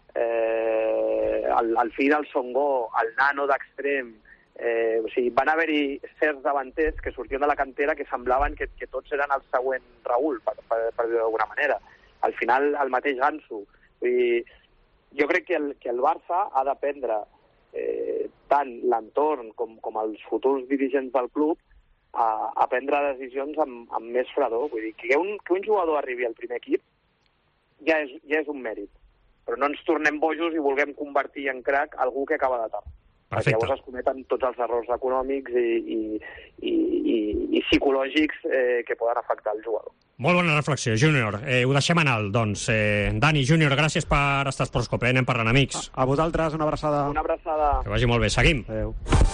el fill del Songó, el Nano d'extrem, o sigui, van haver-hi certs davanters que sortien de la cantera que semblaven que tots eren el següent Raül, per dir-ho d'alguna manera. Al final, el mateix Gansu. Vull dir, jo crec que el Barça ha d'aprendre tant l'entorn com els futurs dirigents del club a prendre decisions amb més fredor. Vull dir, que un jugador arribi al primer equip ja és un mèrit, però no ens tornem bojos i vulguem convertir en crac algú que acaba de tard. Perquè llavors es cometen tots els errors econòmics i psicològics que poden afectar el jugador. Molt bona reflexió, Júnior. Ho deixem anar, doncs. Dani, Júnior, gràcies per estar a Esports Cope. Anem parlant, amics. A vosaltres, una abraçada. Una abraçada. Que vagi molt bé. Seguim. Adéu.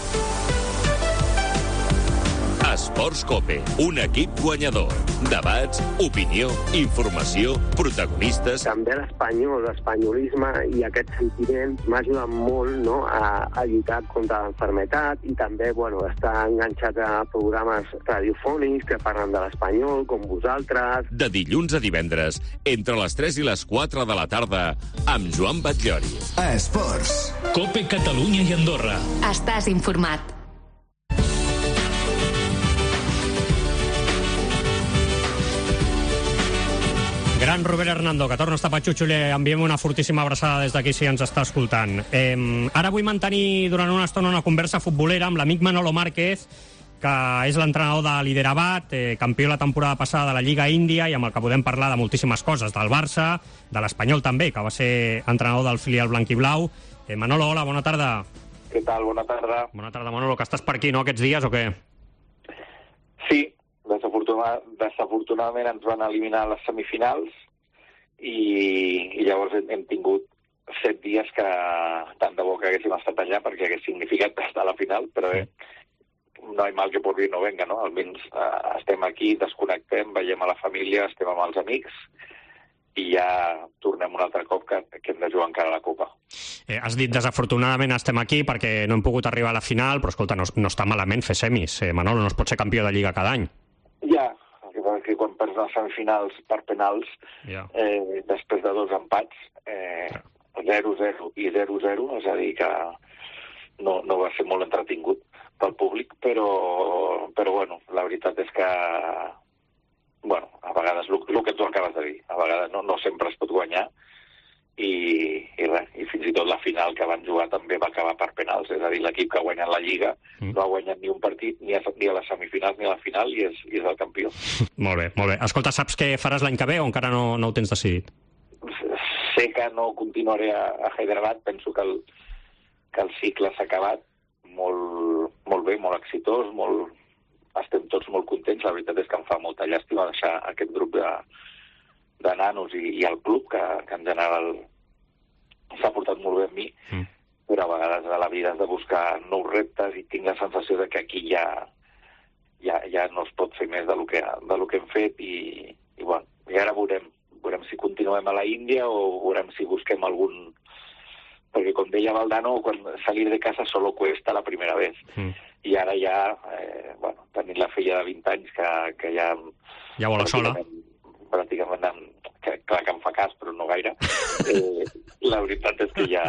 Esports Cope, un equip guanyador. Debats, opinió, informació, protagonistes... També l'espanyol, l'espanyolisme i aquest sentiment m'ha ajudat molt, no?, a lluitar contra l'enfermetat i també, estar enganxat a programes radiofònics que parlen de l'espanyol, com vosaltres. De dilluns a divendres, entre les 3 i les 4 de la tarda, amb Joan Batllori. A Esports. Cope Catalunya i Andorra. Estàs informat. Gran Robert Hernando, que torna a estar a Patxutxo, li enviem una fortíssima abraçada des d'aquí si ens està escoltant. Ara vull mantenir durant una estona una conversa futbolera amb l'amic Manolo Márquez, que és l'entrenador de l'Hyderabad, campió la temporada passada de la Lliga Índia, i amb el que podem parlar de moltíssimes coses, del Barça, de l'Espanyol també, que va ser entrenador del filial blanquiblau. Manolo, hola, bona tarda. Què tal? Bona tarda. Bona tarda, Manolo, que estàs per aquí, no, aquests dies, o què? Sí, desafortunadament ens van eliminar les semifinals i llavors hem tingut 7 dies que tant de bo que haguéssim estat allà perquè hagués significat estar a la final, però no hi mal que por bien no venga, no? Almenys estem aquí, desconnectem, veiem a la família, estem amb els amics i ja tornem un altre cop que hem de jugar encara a la Copa. Has dit desafortunadament estem aquí perquè no hem pogut arribar a la final, però escolta, no està malament fer semis. Manolo, no es pot ser campió de Lliga cada any. Ja, el que passa és que quan perds les semifinals per penals, després de 2 empats, 0-0 i 0-0, és a dir que no va ser molt entretingut pel públic, però la veritat és que a vegades, el que tu acabes de dir, a vegades no sempre es pot guanyar i fins i tot la final que van jugar també va acabar per penals, és a dir, l'equip que ha guanyat la Lliga no ha guanyat ni un partit ni a les semifinals ni a la final i és el campió. Molt bé, molt bé. Escolta, saps què faràs l'any que ve o encara no ho tens decidit? Sé que no continuaré a Hyderabad, penso que el cicle s'ha acabat molt bé, molt exitós, estem tots molt contents. La veritat és que em fa molta llàstima deixar aquest grup de nanos i el club, que en general s'ha portat molt bé amb mi, però a vegades a la vida has de buscar nous reptes i tinc la sensació de que aquí ja no es pot fer més de lo que hem fet i ara veurem si continuem a la Índia o veurem si busquem algun... Perquè, com deia Valdano, salir de casa solo cuesta la primera vez. I ara ja, tenint la filla de 20 anys que ja... Ja vola sola. Pràcticament, clar que em fa cas, però no gaire. La veritat és que ja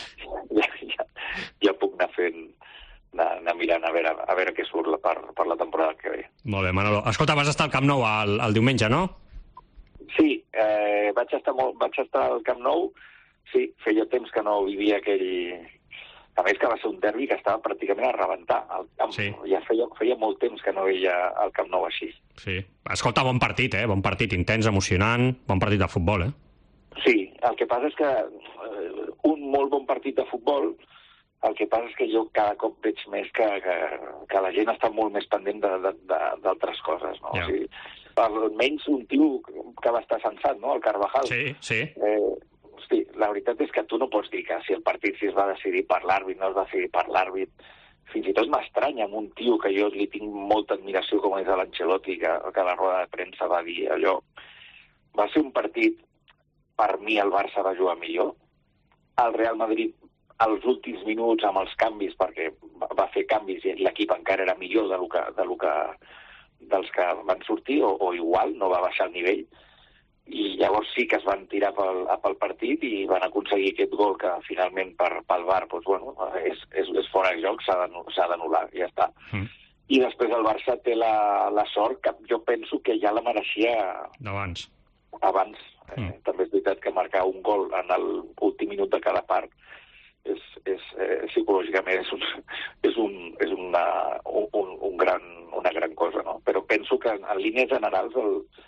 puc anar mirant a veure què surt per la temporada que ve. Molt bé, Manolo. Escolta, vas estar al Camp Nou el diumenge, no? Sí, vaig estar al Camp Nou. Sí, feia temps que no vivia aquell... A més que va ser un derbi que estava pràcticament a rebentar. Ja feia molt temps que no veia el Camp Nou així. Sí. Escolta, bon partit, Bon partit intens, emocionant, bon partit de futbol, Sí, el que passa és que un molt bon partit de futbol, el que passa és que jo cada cop veig més que la gent està molt més pendent d'altres coses, no? Ja. O sigui, almenys un tio que va estar sensat, no?, el Carvajal. Sí. Hosti, la veritat és que tu no pots dir que si el partit es va decidir per l'àrbit, no es va decidir per l'àrbit. Fins i tot m'estranya amb un tio que jo li tinc molta admiració com és l'Ancelotti, que a la roda de premsa va dir allò. Va ser un partit, per mi el Barça va jugar millor. El Real Madrid, als últims minuts amb els canvis, perquè va fer canvis i l'equip encara era millor dels que van sortir, o igual, no va baixar el nivell. I llavors sí que es van tirar pel partit i van aconseguir aquest gol que finalment pel VAR és fora de joc, s'ha d'anul·lar, ja està. I després el Barça té la sort que jo penso que ja la mereixia abans. També és veritat que marcar un gol en l'últim minut de cada part és psicològicament és una gran cosa, no? Però penso que en línies generals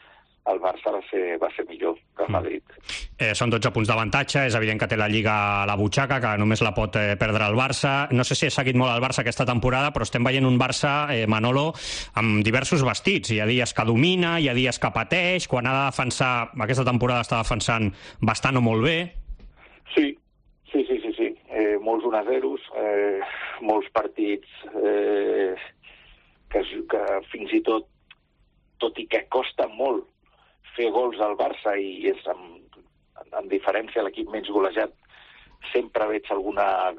el Barça va ser millor que el Madrid. Són 12 punts d'avantatge, és evident que té la Lliga a la butxaca, que només la pot perdre el Barça. No sé si he seguit molt el Barça aquesta temporada, però estem veient un Barça, Manolo, amb diversos vestits. Hi ha dies que domina, hi ha dies que pateix, quan ha de defensar, aquesta temporada està defensant bastant o molt bé. Sí. Molts 1-0, molts partits que fins i tot i que costa molt fer gols al Barça i és en diferència a l'equip menys golejat, sempre veig alguna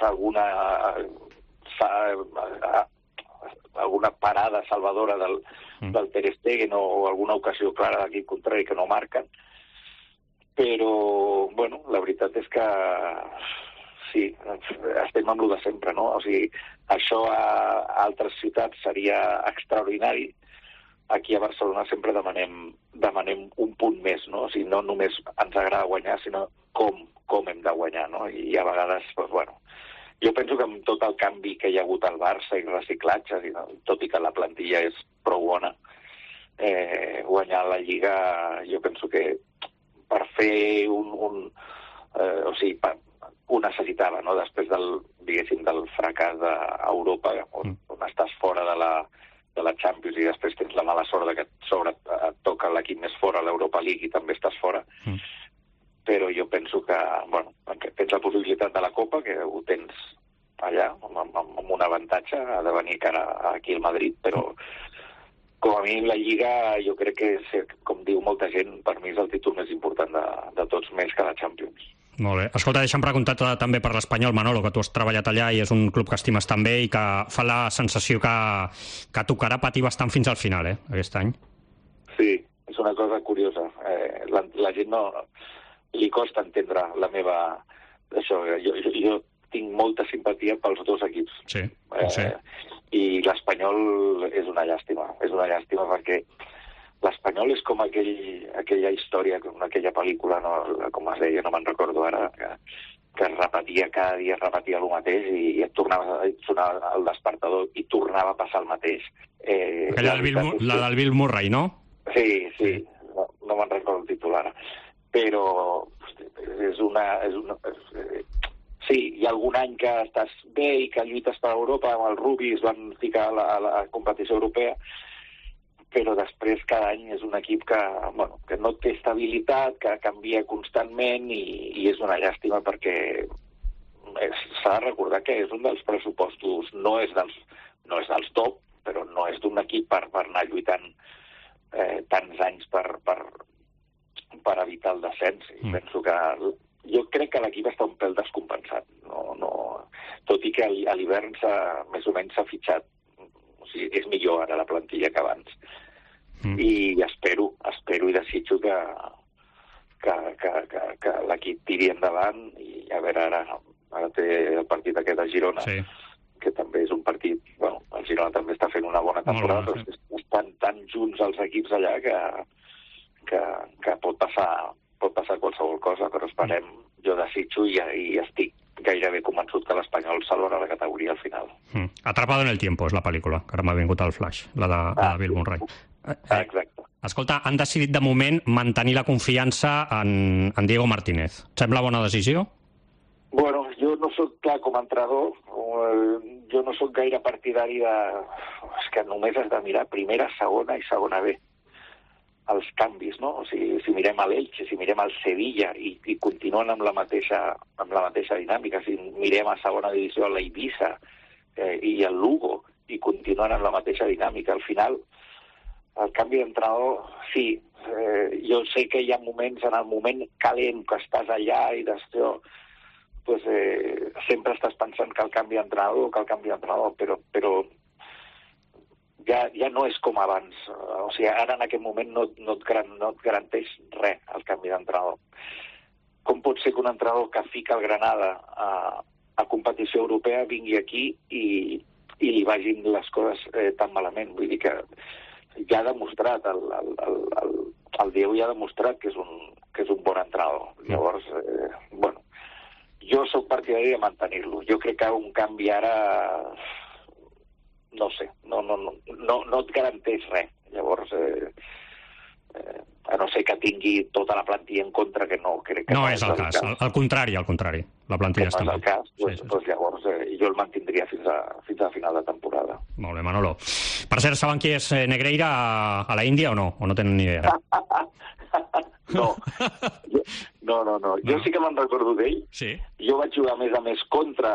parada salvadora del Ter Stegen o alguna ocasió clara d'equip contrari que no marquen. Però, bueno, la veritat és que sí, estem amb lo de sempre, no? O sigui, això a altres ciutats seria extraordinari. Aquí a Barcelona sempre demanem un punt més, no? O sigui, no només ens agrada guanyar, sinó com hem de guanyar, no? I a vegades, doncs, bueno, jo penso que amb tot el canvi que hi ha hagut al Barça i reciclatges, tot i que la plantilla és prou bona, guanyar la Lliga, jo penso que per fer o sigui, ho necessitava, no? Després del fracàs d'Europa, on estàs fora de la Champions i després tens la mala sort que et toca l'equip més fora, l'Europa League, i també estàs fora. Però jo penso que, bueno, que tens la possibilitat de la Copa, que ho tens allà, amb un avantatge, ha de venir cara aquí al Madrid, però com a mínim la Lliga, jo crec que, com diu molta gent, per mi és el títol més important de tots, més que la Champions. Molt bé. Escolta, deixa'm preguntar també per l'Espanyol, Manolo, que tu has treballat allà i és un club que estimes també i que fa la sensació que tocarà patir bastant fins al final, aquest any. Sí, és una cosa curiosa. La gent no li costa entendre la meva... Això, jo tinc molta simpatia pels dos equips. Sí. I l'Espanyol és una llàstima. És una llàstima perquè l'Espanyol és com aquella història, com aquella pel·lícula, no, com es deia, no me'n recordo ara, que es repetia cada dia, es repetia el mateix i et tornava a sonar el despertador i tornava a passar el mateix. La del Bill Murray, no? Sí, no me'n recordo el títol ara. Però sí, hi ha algun any que estàs bé i que lluites per Europa, amb el Rubi es van ficar a la competició europea, però després cada any és un equip que no té estabilitat, que canvia constantment i és una llàstima perquè s'ha de recordar que és un dels pressupostos, no és dels top, però no és d'un equip per anar lluitant tants anys per evitar el descens. I penso que jo crec que l'equip està un pèl descompensat, tot i que a l'hivern més o menys s'ha fitxat. O sigui, és millor ara la plantilla que abans. I espero i desitjo que l'equip tiri endavant i a veure, ara té el partit aquest de Girona, que també és un partit... Bueno, el Girona també està fent una bona temporada, però estan tan junts els equips allà que pot passar qualsevol cosa, però esperem, jo desitjo i estic gairebé convençut que l'Espanyol salvarà la categoria al final. Atrapado en el tiempo és la pel·lícula, que ara m'ha vingut al flash, la de Bill Murray. Exacte. Escolta, han decidit de moment mantenir la confiança en Diego Martínez. Et sembla bona decisió? Bueno, jo no soc clar com a entrenador, jo no soc gaire partidari de... És que només has de mirar primera, segona i segona B. Els canvis, no? O sigui, si mirem a l'Elche, si mirem al Sevilla i continuen amb la mateixa dinàmica, si mirem a segona divisió a la Ibiza i al Lugo i continuen amb la mateixa dinàmica, al final el canvi d'entrenador, sí, jo sé que hi ha moments, en el moment calent que estàs allà i pues, sempre estàs pensant que el canvi d'entrenador, però ja no és com abans. O sigui, ara en aquest moment no et garanteix res el canvi d'entrenador. Com pot ser que un entrenador que fica el Granada a competició europea vingui aquí i li vagin les coses tan malament? Vull dir que ja ha demostrat, el Diego ja ha demostrat que és un bon entrenador. Llavors, jo sóc partidari de mantenir-lo. Jo crec que un canvi ara... No sé, no et garanteix res. Llavors, tingui tota la plantilla en contra, que no crec que no és el cas. Al contrari, la plantilla està molt. Doncs llavors jo el mantindria fins a final de temporada. Molt bé, Manolo. Per cert, saben qui és Negreira a la Índia o no? O no tenen ni idea? No. Jo sí que me'n recordo d'ell. Sí. Jo vaig jugar més a més contra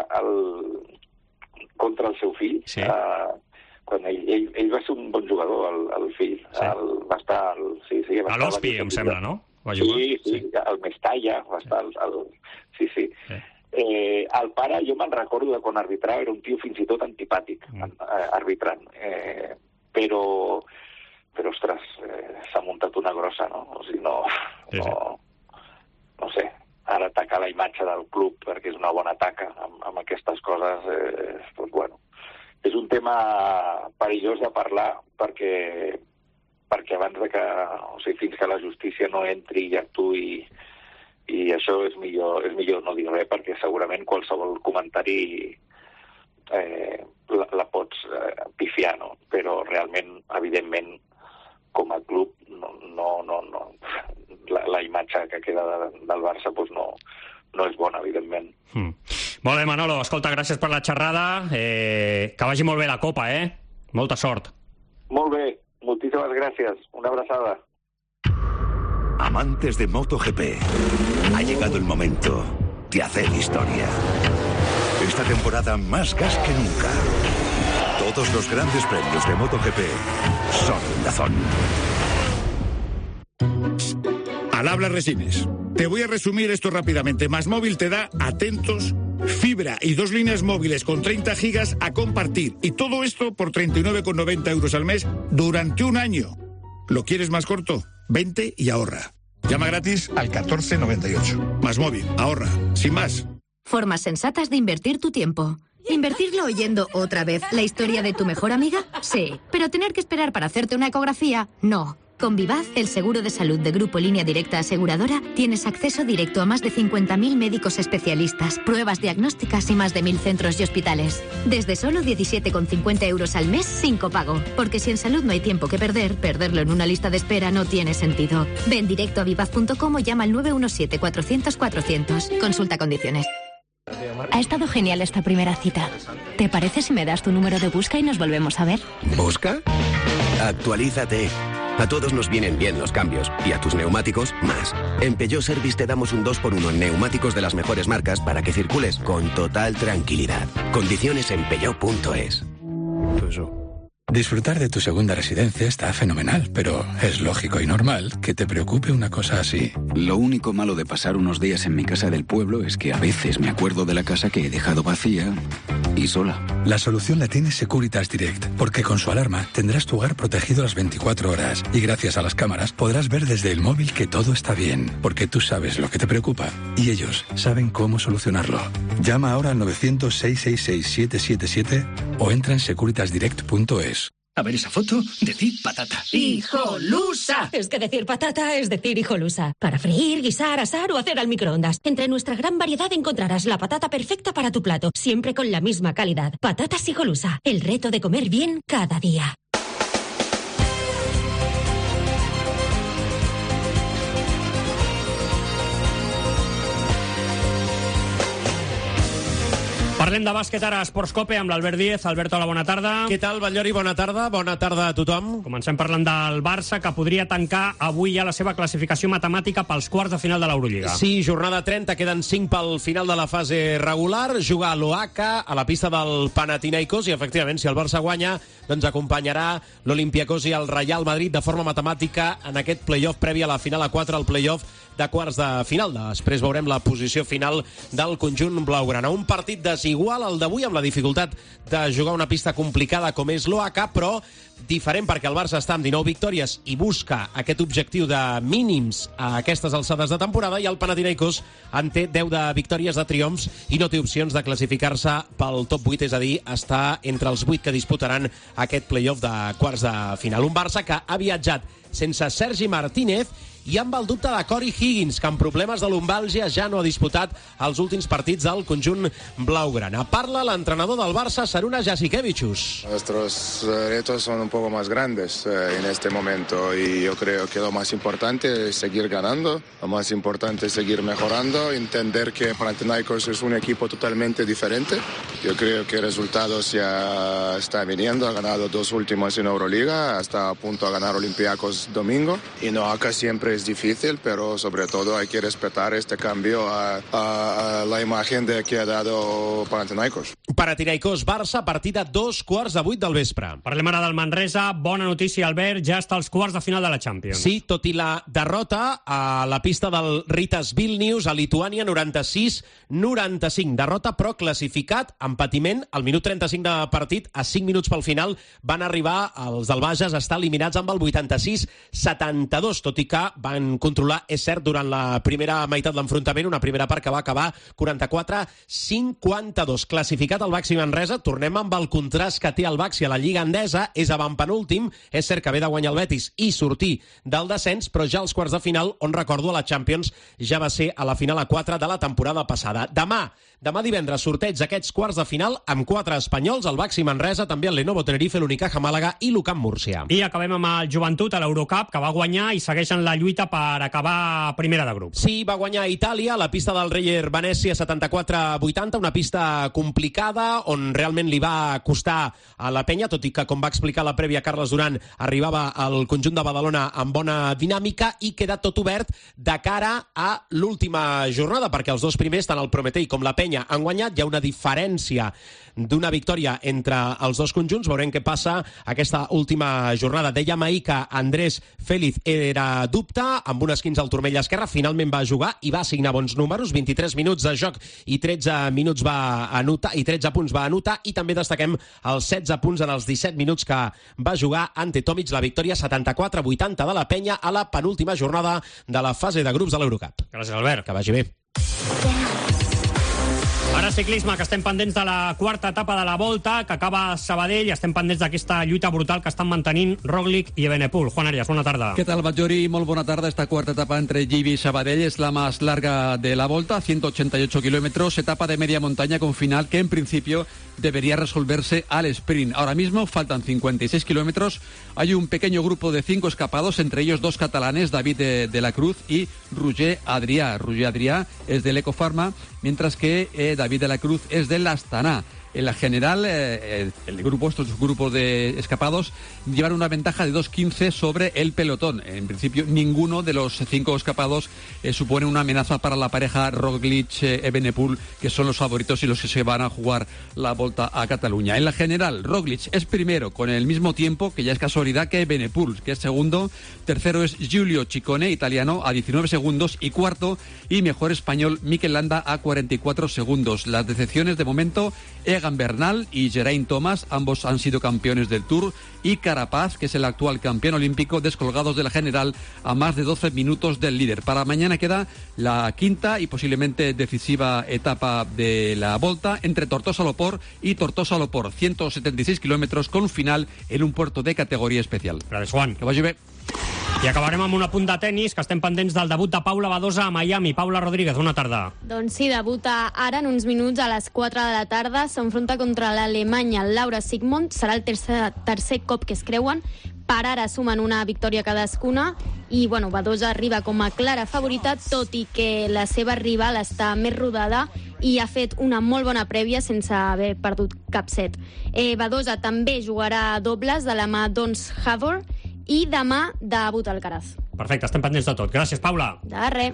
el seu fill. Sí. Quan ell va ser un bon jugador, el fill. Sí. Va estar... A l'Hospi, em sembla, no? Va jugar? Sí, el Mestalla va estar... Sí. El pare, jo me'n recordo de quan arbitrava, era un tio fins i tot antipàtic, arbitrant. Però ostres, s'ha muntat una grossa, no? O sigui, no sé, ara atacar la imatge del club perquè és una bona taca amb aquestes coses, doncs bueno, és un tema perillós de parlar perquè abans de que, o sigui, fins que la justícia no entri i actuï, i això és millor no dir res, perquè segurament qualsevol comentari la pots pifiar, no? Però realment, evidentment, com a club, no. La imatge que queda del Barça doncs no és bona, evidentment. Molt bé, Manolo. Escolta, gràcies per la xerrada. Que vagi molt bé la Copa, Molta sort. Molt bé. Muchísimas gracias. Una abrazada. Amantes de MotoGP, ha llegado el momento de hacer historia. Esta temporada más gas que nunca. Todos los grandes premios de MotoGP son DAZN. Al habla Resines. Te voy a resumir esto rápidamente. MásMóvil te da, atentos, fibra y 2 líneas móviles con 30 gigas a compartir. Y todo esto por 39,90 euros al mes durante un año. ¿Lo quieres más corto? Vente y ahorra. Llama gratis al 1498. MásMóvil, ahorra, sin más. Formas sensatas de invertir tu tiempo. ¿Invertirlo oyendo otra vez la historia de tu mejor amiga? Sí. Pero tener que esperar para hacerte una ecografía, no. Con Vivaz, el seguro de salud de Grupo Línea Directa Aseguradora, tienes acceso directo a más de 50.000 médicos especialistas, pruebas diagnósticas y más de 1.000 centros y hospitales. Desde solo 17,50 euros al mes sin copago. Porque si en salud no hay tiempo que perder, perderlo en una lista de espera no tiene sentido. Ven directo a vivaz.com o llama al 917-400-400. Consulta condiciones. Ha estado genial esta primera cita. ¿Te parece si me das tu número de Busca y nos volvemos a ver? ¿Busca? Actualízate. A todos nos vienen bien los cambios, y a tus neumáticos, más. En Peugeot Service te damos un 2x1 en neumáticos de las mejores marcas para que circules con total tranquilidad. Condiciones en peugeot.es. Disfrutar de tu segunda residencia está fenomenal, pero es lógico y normal que te preocupe una cosa así. Lo único malo de pasar unos días en mi casa del pueblo es que a veces me acuerdo de la casa que he dejado vacía y sola. La solución la tiene Securitas Direct, porque con su alarma tendrás tu hogar protegido las 24 horas y gracias a las cámaras podrás ver desde el móvil que todo está bien, porque tú sabes lo que te preocupa y ellos saben cómo solucionarlo. Llama ahora al 900-666-777 o entra en securitasdirect.es. A ver esa foto, decir patata. ¡Hijolusa! Es que decir patata es decir hijolusa. Para freír, guisar, asar o hacer al microondas. Entre nuestra gran variedad encontrarás la patata perfecta para tu plato, siempre con la misma calidad. Patatas Hijolusa, el reto de comer bien cada día. Parlem de bàsquet ara a Esports Cope amb l'Albert Díez. Alberto, hola, bona tarda. Què tal, Batllori? Bona tarda. Bona tarda a tothom. Comencem parlant del Barça, que podria tancar avui ja la seva classificació matemàtica pels quarts de final de l'Eurolliga. Sí, jornada 30, queden 5 pel final de la fase regular. Jugar a l'Oaca, a la pista del Panathinaikos, i efectivament, si el Barça guanya, doncs acompanyarà l'Olympiacos i el Real Madrid de forma matemàtica en aquest play-off previ a la final a 4, el play-off de quarts de final. Després veurem la posició final del conjunt blaugrana. Un partit desigual, el d'avui, amb la dificultat de jugar una pista complicada com és l'Oaca, però diferent perquè el Barça està amb 19 victòries i busca aquest objectiu de mínims a aquestes alçades de temporada, i el Panathinaikos en té 10 de victòries, de triomfs, i no té opcions de classificar-se pel top 8, és a dir, està entre els 8 que disputaran aquest play-off de quarts de final. Un Barça que ha viatjat sense Sergi Martínez i amb el dubte de Corey Higgins, que amb problemes de lumbàlgia ja no ha disputat els últims partits del conjunt blaugrana. Parla l'entrenador del Barça, Šarūnas Jasikevičius. Nuestros retos son un poco más grandes en este momento y yo creo que lo más importante es seguir ganando, lo más importante es seguir mejorando, entender que Panathinaikos es un equipo totalmente diferente. Yo creo que resultados ya está viniendo, ha ganado 2 últimos en Euroliga, está a punto de ganar Olympiacos domingo y no acá siempre es difícil, pero sobre todo hay que respetar este cambio a la imagen de que ha dado Panathinaikos. Panathinaikos-Barça, partida 2:15 del vespre. Parlem ara del Manresa. Bona notícia, Albert, ja està als quarts de final de la Champions. Sí, tot i la derrota a la pista del Ritas Vilnius, a Lituània, 96-95. Derrota, però classificat amb patiment. Al minut 35 de partit, a 5 minuts pel final, van arribar els del Bages a estar eliminats amb el 86-72, tot i que van controlar, és cert, durant la primera meitat de l'enfrontament, una primera part que va acabar 44-52. Classificat el Baxi Manresa, tornem amb el contrast que té el Baxi a la Lliga Endesa, és avantpenúltim, és cert que ve de guanyar el Betis i sortir del descens, però ja als quarts de final, on recordo a la Champions, ja va ser a la final a 4 de la temporada passada. Demà divendres, sorteig d'aquests quarts de final amb 4 espanyols, el Baxi Manresa, també el Lenovo Tenerife, l'Unicaja Màlaga i l'UCAM Múrcia. I acabem amb el Joventut a l'Eurocup, que va guanyar i segueix en la lluita per acabar primera de grup. Sí, va guanyar a Itàlia, la pista del Reyer Venècia 74-80, una pista complicada, on realment li va costar a la penya, tot i que, com va explicar la prèvia Carles Duran, arribava al conjunt de Badalona amb bona dinàmica i queda tot obert de cara a l'última jornada, perquè els dos primers, tant el Prometei com la penya, han guanyat. Hi ha una diferència d'una victòria entre els dos conjunts. Veurem què passa aquesta última jornada. Dèiem ahir que Andrés Félix era dubte, amb un esquinç al turmell esquerre, finalment va jugar i va signar bons números, 23 minuts de joc i 13 minuts va anotar, i 13 punts va anotar, i també destaquem els 16 punts en els 17 minuts que va jugar ante Tomic. La victòria 74-80 de la penya a la penúltima jornada de la fase de grups de l'Eurocup. Gràcies, Albert. Que vagi bé. Ara ciclisme, que estem pendents de la quarta etapa de la Volta, que acaba a Sabadell, i estem pendents d'aquesta lluita brutal que estan mantenint Roglic i Evenepoel. Juan Arias, bona tarda. ¿Qué tal, Batllori? Muy buena tarde. Esta cuarta etapa entre Givi y Sabadell es la más larga de la Volta, 188 kilómetros, etapa de media montaña con final que en principio debería resolverse al sprint. Ahora mismo faltan 56 kilómetros, hay un pequeño grupo de 5 escapados, entre ellos 2 catalanes, David de la Cruz y Roger Adrià. Roger Adrià es del Ecofarma, mientras que David de la Cruz es del Astana. En la general, estos grupos de escapados llevan una ventaja de 2.15 sobre el pelotón. En principio, ninguno de los 5 escapados supone una amenaza para la pareja Roglic-Evenepoel, que son los favoritos y los que se van a jugar la Volta a Cataluña. En la general, Roglic es primero con el mismo tiempo, que ya es casualidad, que Evenepoel, que es segundo. Tercero es Giulio Ciccone, italiano, a 19 segundos. Y cuarto y mejor español, Mikel Landa, a 44 segundos. Las decepciones de momento, Egan Bernal y Geraint Thomas, ambos han sido campeones del Tour, y Carapaz, que es el actual campeón olímpico, descolgados de la general a más de 12 minutos del líder. Para mañana queda la quinta y posiblemente decisiva etapa de la Volta entre Tortosa-Lopor y Tortosa-Lopor, 176 kilómetros con final en un puerto de categoría especial. Gràcies, Juan. Que vagi bé. I acabarem amb un apunt de tennis, que estem pendents del debut de Paula Badosa a Miami. Paula Rodríguez, bona tarda. Doncs sí, debuta ara en uns minuts a les 4 de la tarda. S'enfronta contra l'Alemanya Laura Sigmund. Serà el tercer cop que es creuen. Per ara sumen una victòria cadascuna i, bueno, Badosa arriba com a clara favorita, tot i que la seva rival està més rodada i ha fet una molt bona prèvia sense haver perdut cap set. Badosa també jugarà dobles de la mà d'Ons Jabeur i demà debuta Alcaraz. Perfecte, estem pendents de tot. Gràcies, Paula. De res.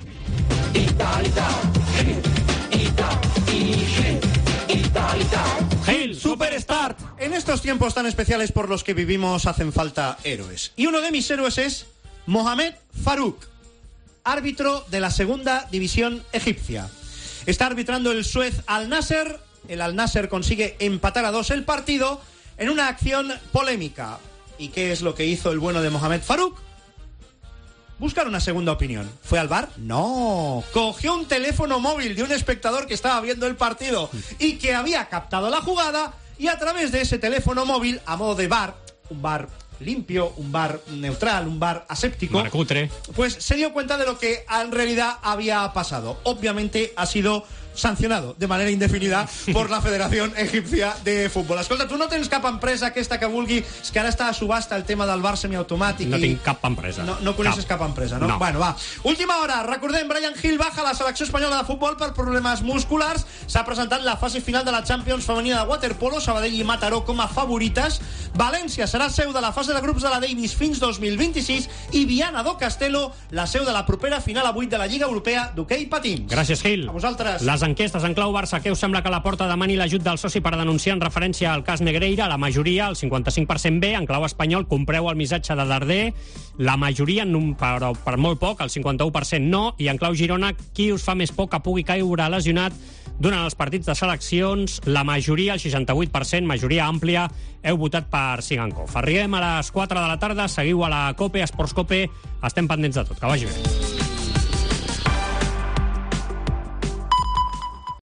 Gil, Superstart. En estos tiempos tan especiales por los que vivimos hacen falta héroes. Y uno de mis héroes es Mohamed Farouk, árbitro de la segunda división egipcia. Está arbitrando el Suez Al-Nasser. El Al-Nasser consigue empatar a 2 el partido en una acción polémica. ¿Y qué es lo que hizo el bueno de Mohamed Farouk? Buscar una segunda opinión. ¿Fue al VAR? No. Cogió un teléfono móvil de un espectador que estaba viendo el partido y que había captado la jugada, y a través de ese teléfono móvil, a modo de VAR, un VAR limpio, un bar neutral, un bar aséptico. Bar cutre. Pues se dio cuenta de lo que en realidad había pasado. Obviamente ha sido sancionado de manera indefinida por la Federació Egípcia de Futbol. Escolta, tu no tens cap empresa aquesta que vulgui... És que ara està a subhasta el tema del bar semiautomàtic. No tinc cap empresa. No coneixes cap empresa, no? Bueno, va. Última hora. Recordem, Bryan Gil baja a la selecció espanyola de futbol per problemes musculars. S'ha presentat la fase final de la Champions femenina de waterpolo. Sabadell i Mataró com a favorites. València serà seu de la fase de grups de la Davis fins 2026 i Viana do Castelo la seu de la propera final a 8 de la Lliga Europea d'hoquei patins. Gràcies, Gil. A vosaltres. Les enquestes en clau Barça, què us sembla que la Porta demani l'ajut del soci per denunciar en referència al cas Negreira? La majoria, el 55% bé. En clau espanyol, compreu el missatge de Darder. La majoria, però per molt poc, el 51% no. I en clau Girona, qui us fa més por que pugui caure lesionat durant els partits de seleccions? La majoria, el 68%, majoria àmplia, heu votat per Sigankov. Arribem a les 4 de la tarda, seguiu a la COPE, Esports COPE, estem pendents de tot. Que vagi bé.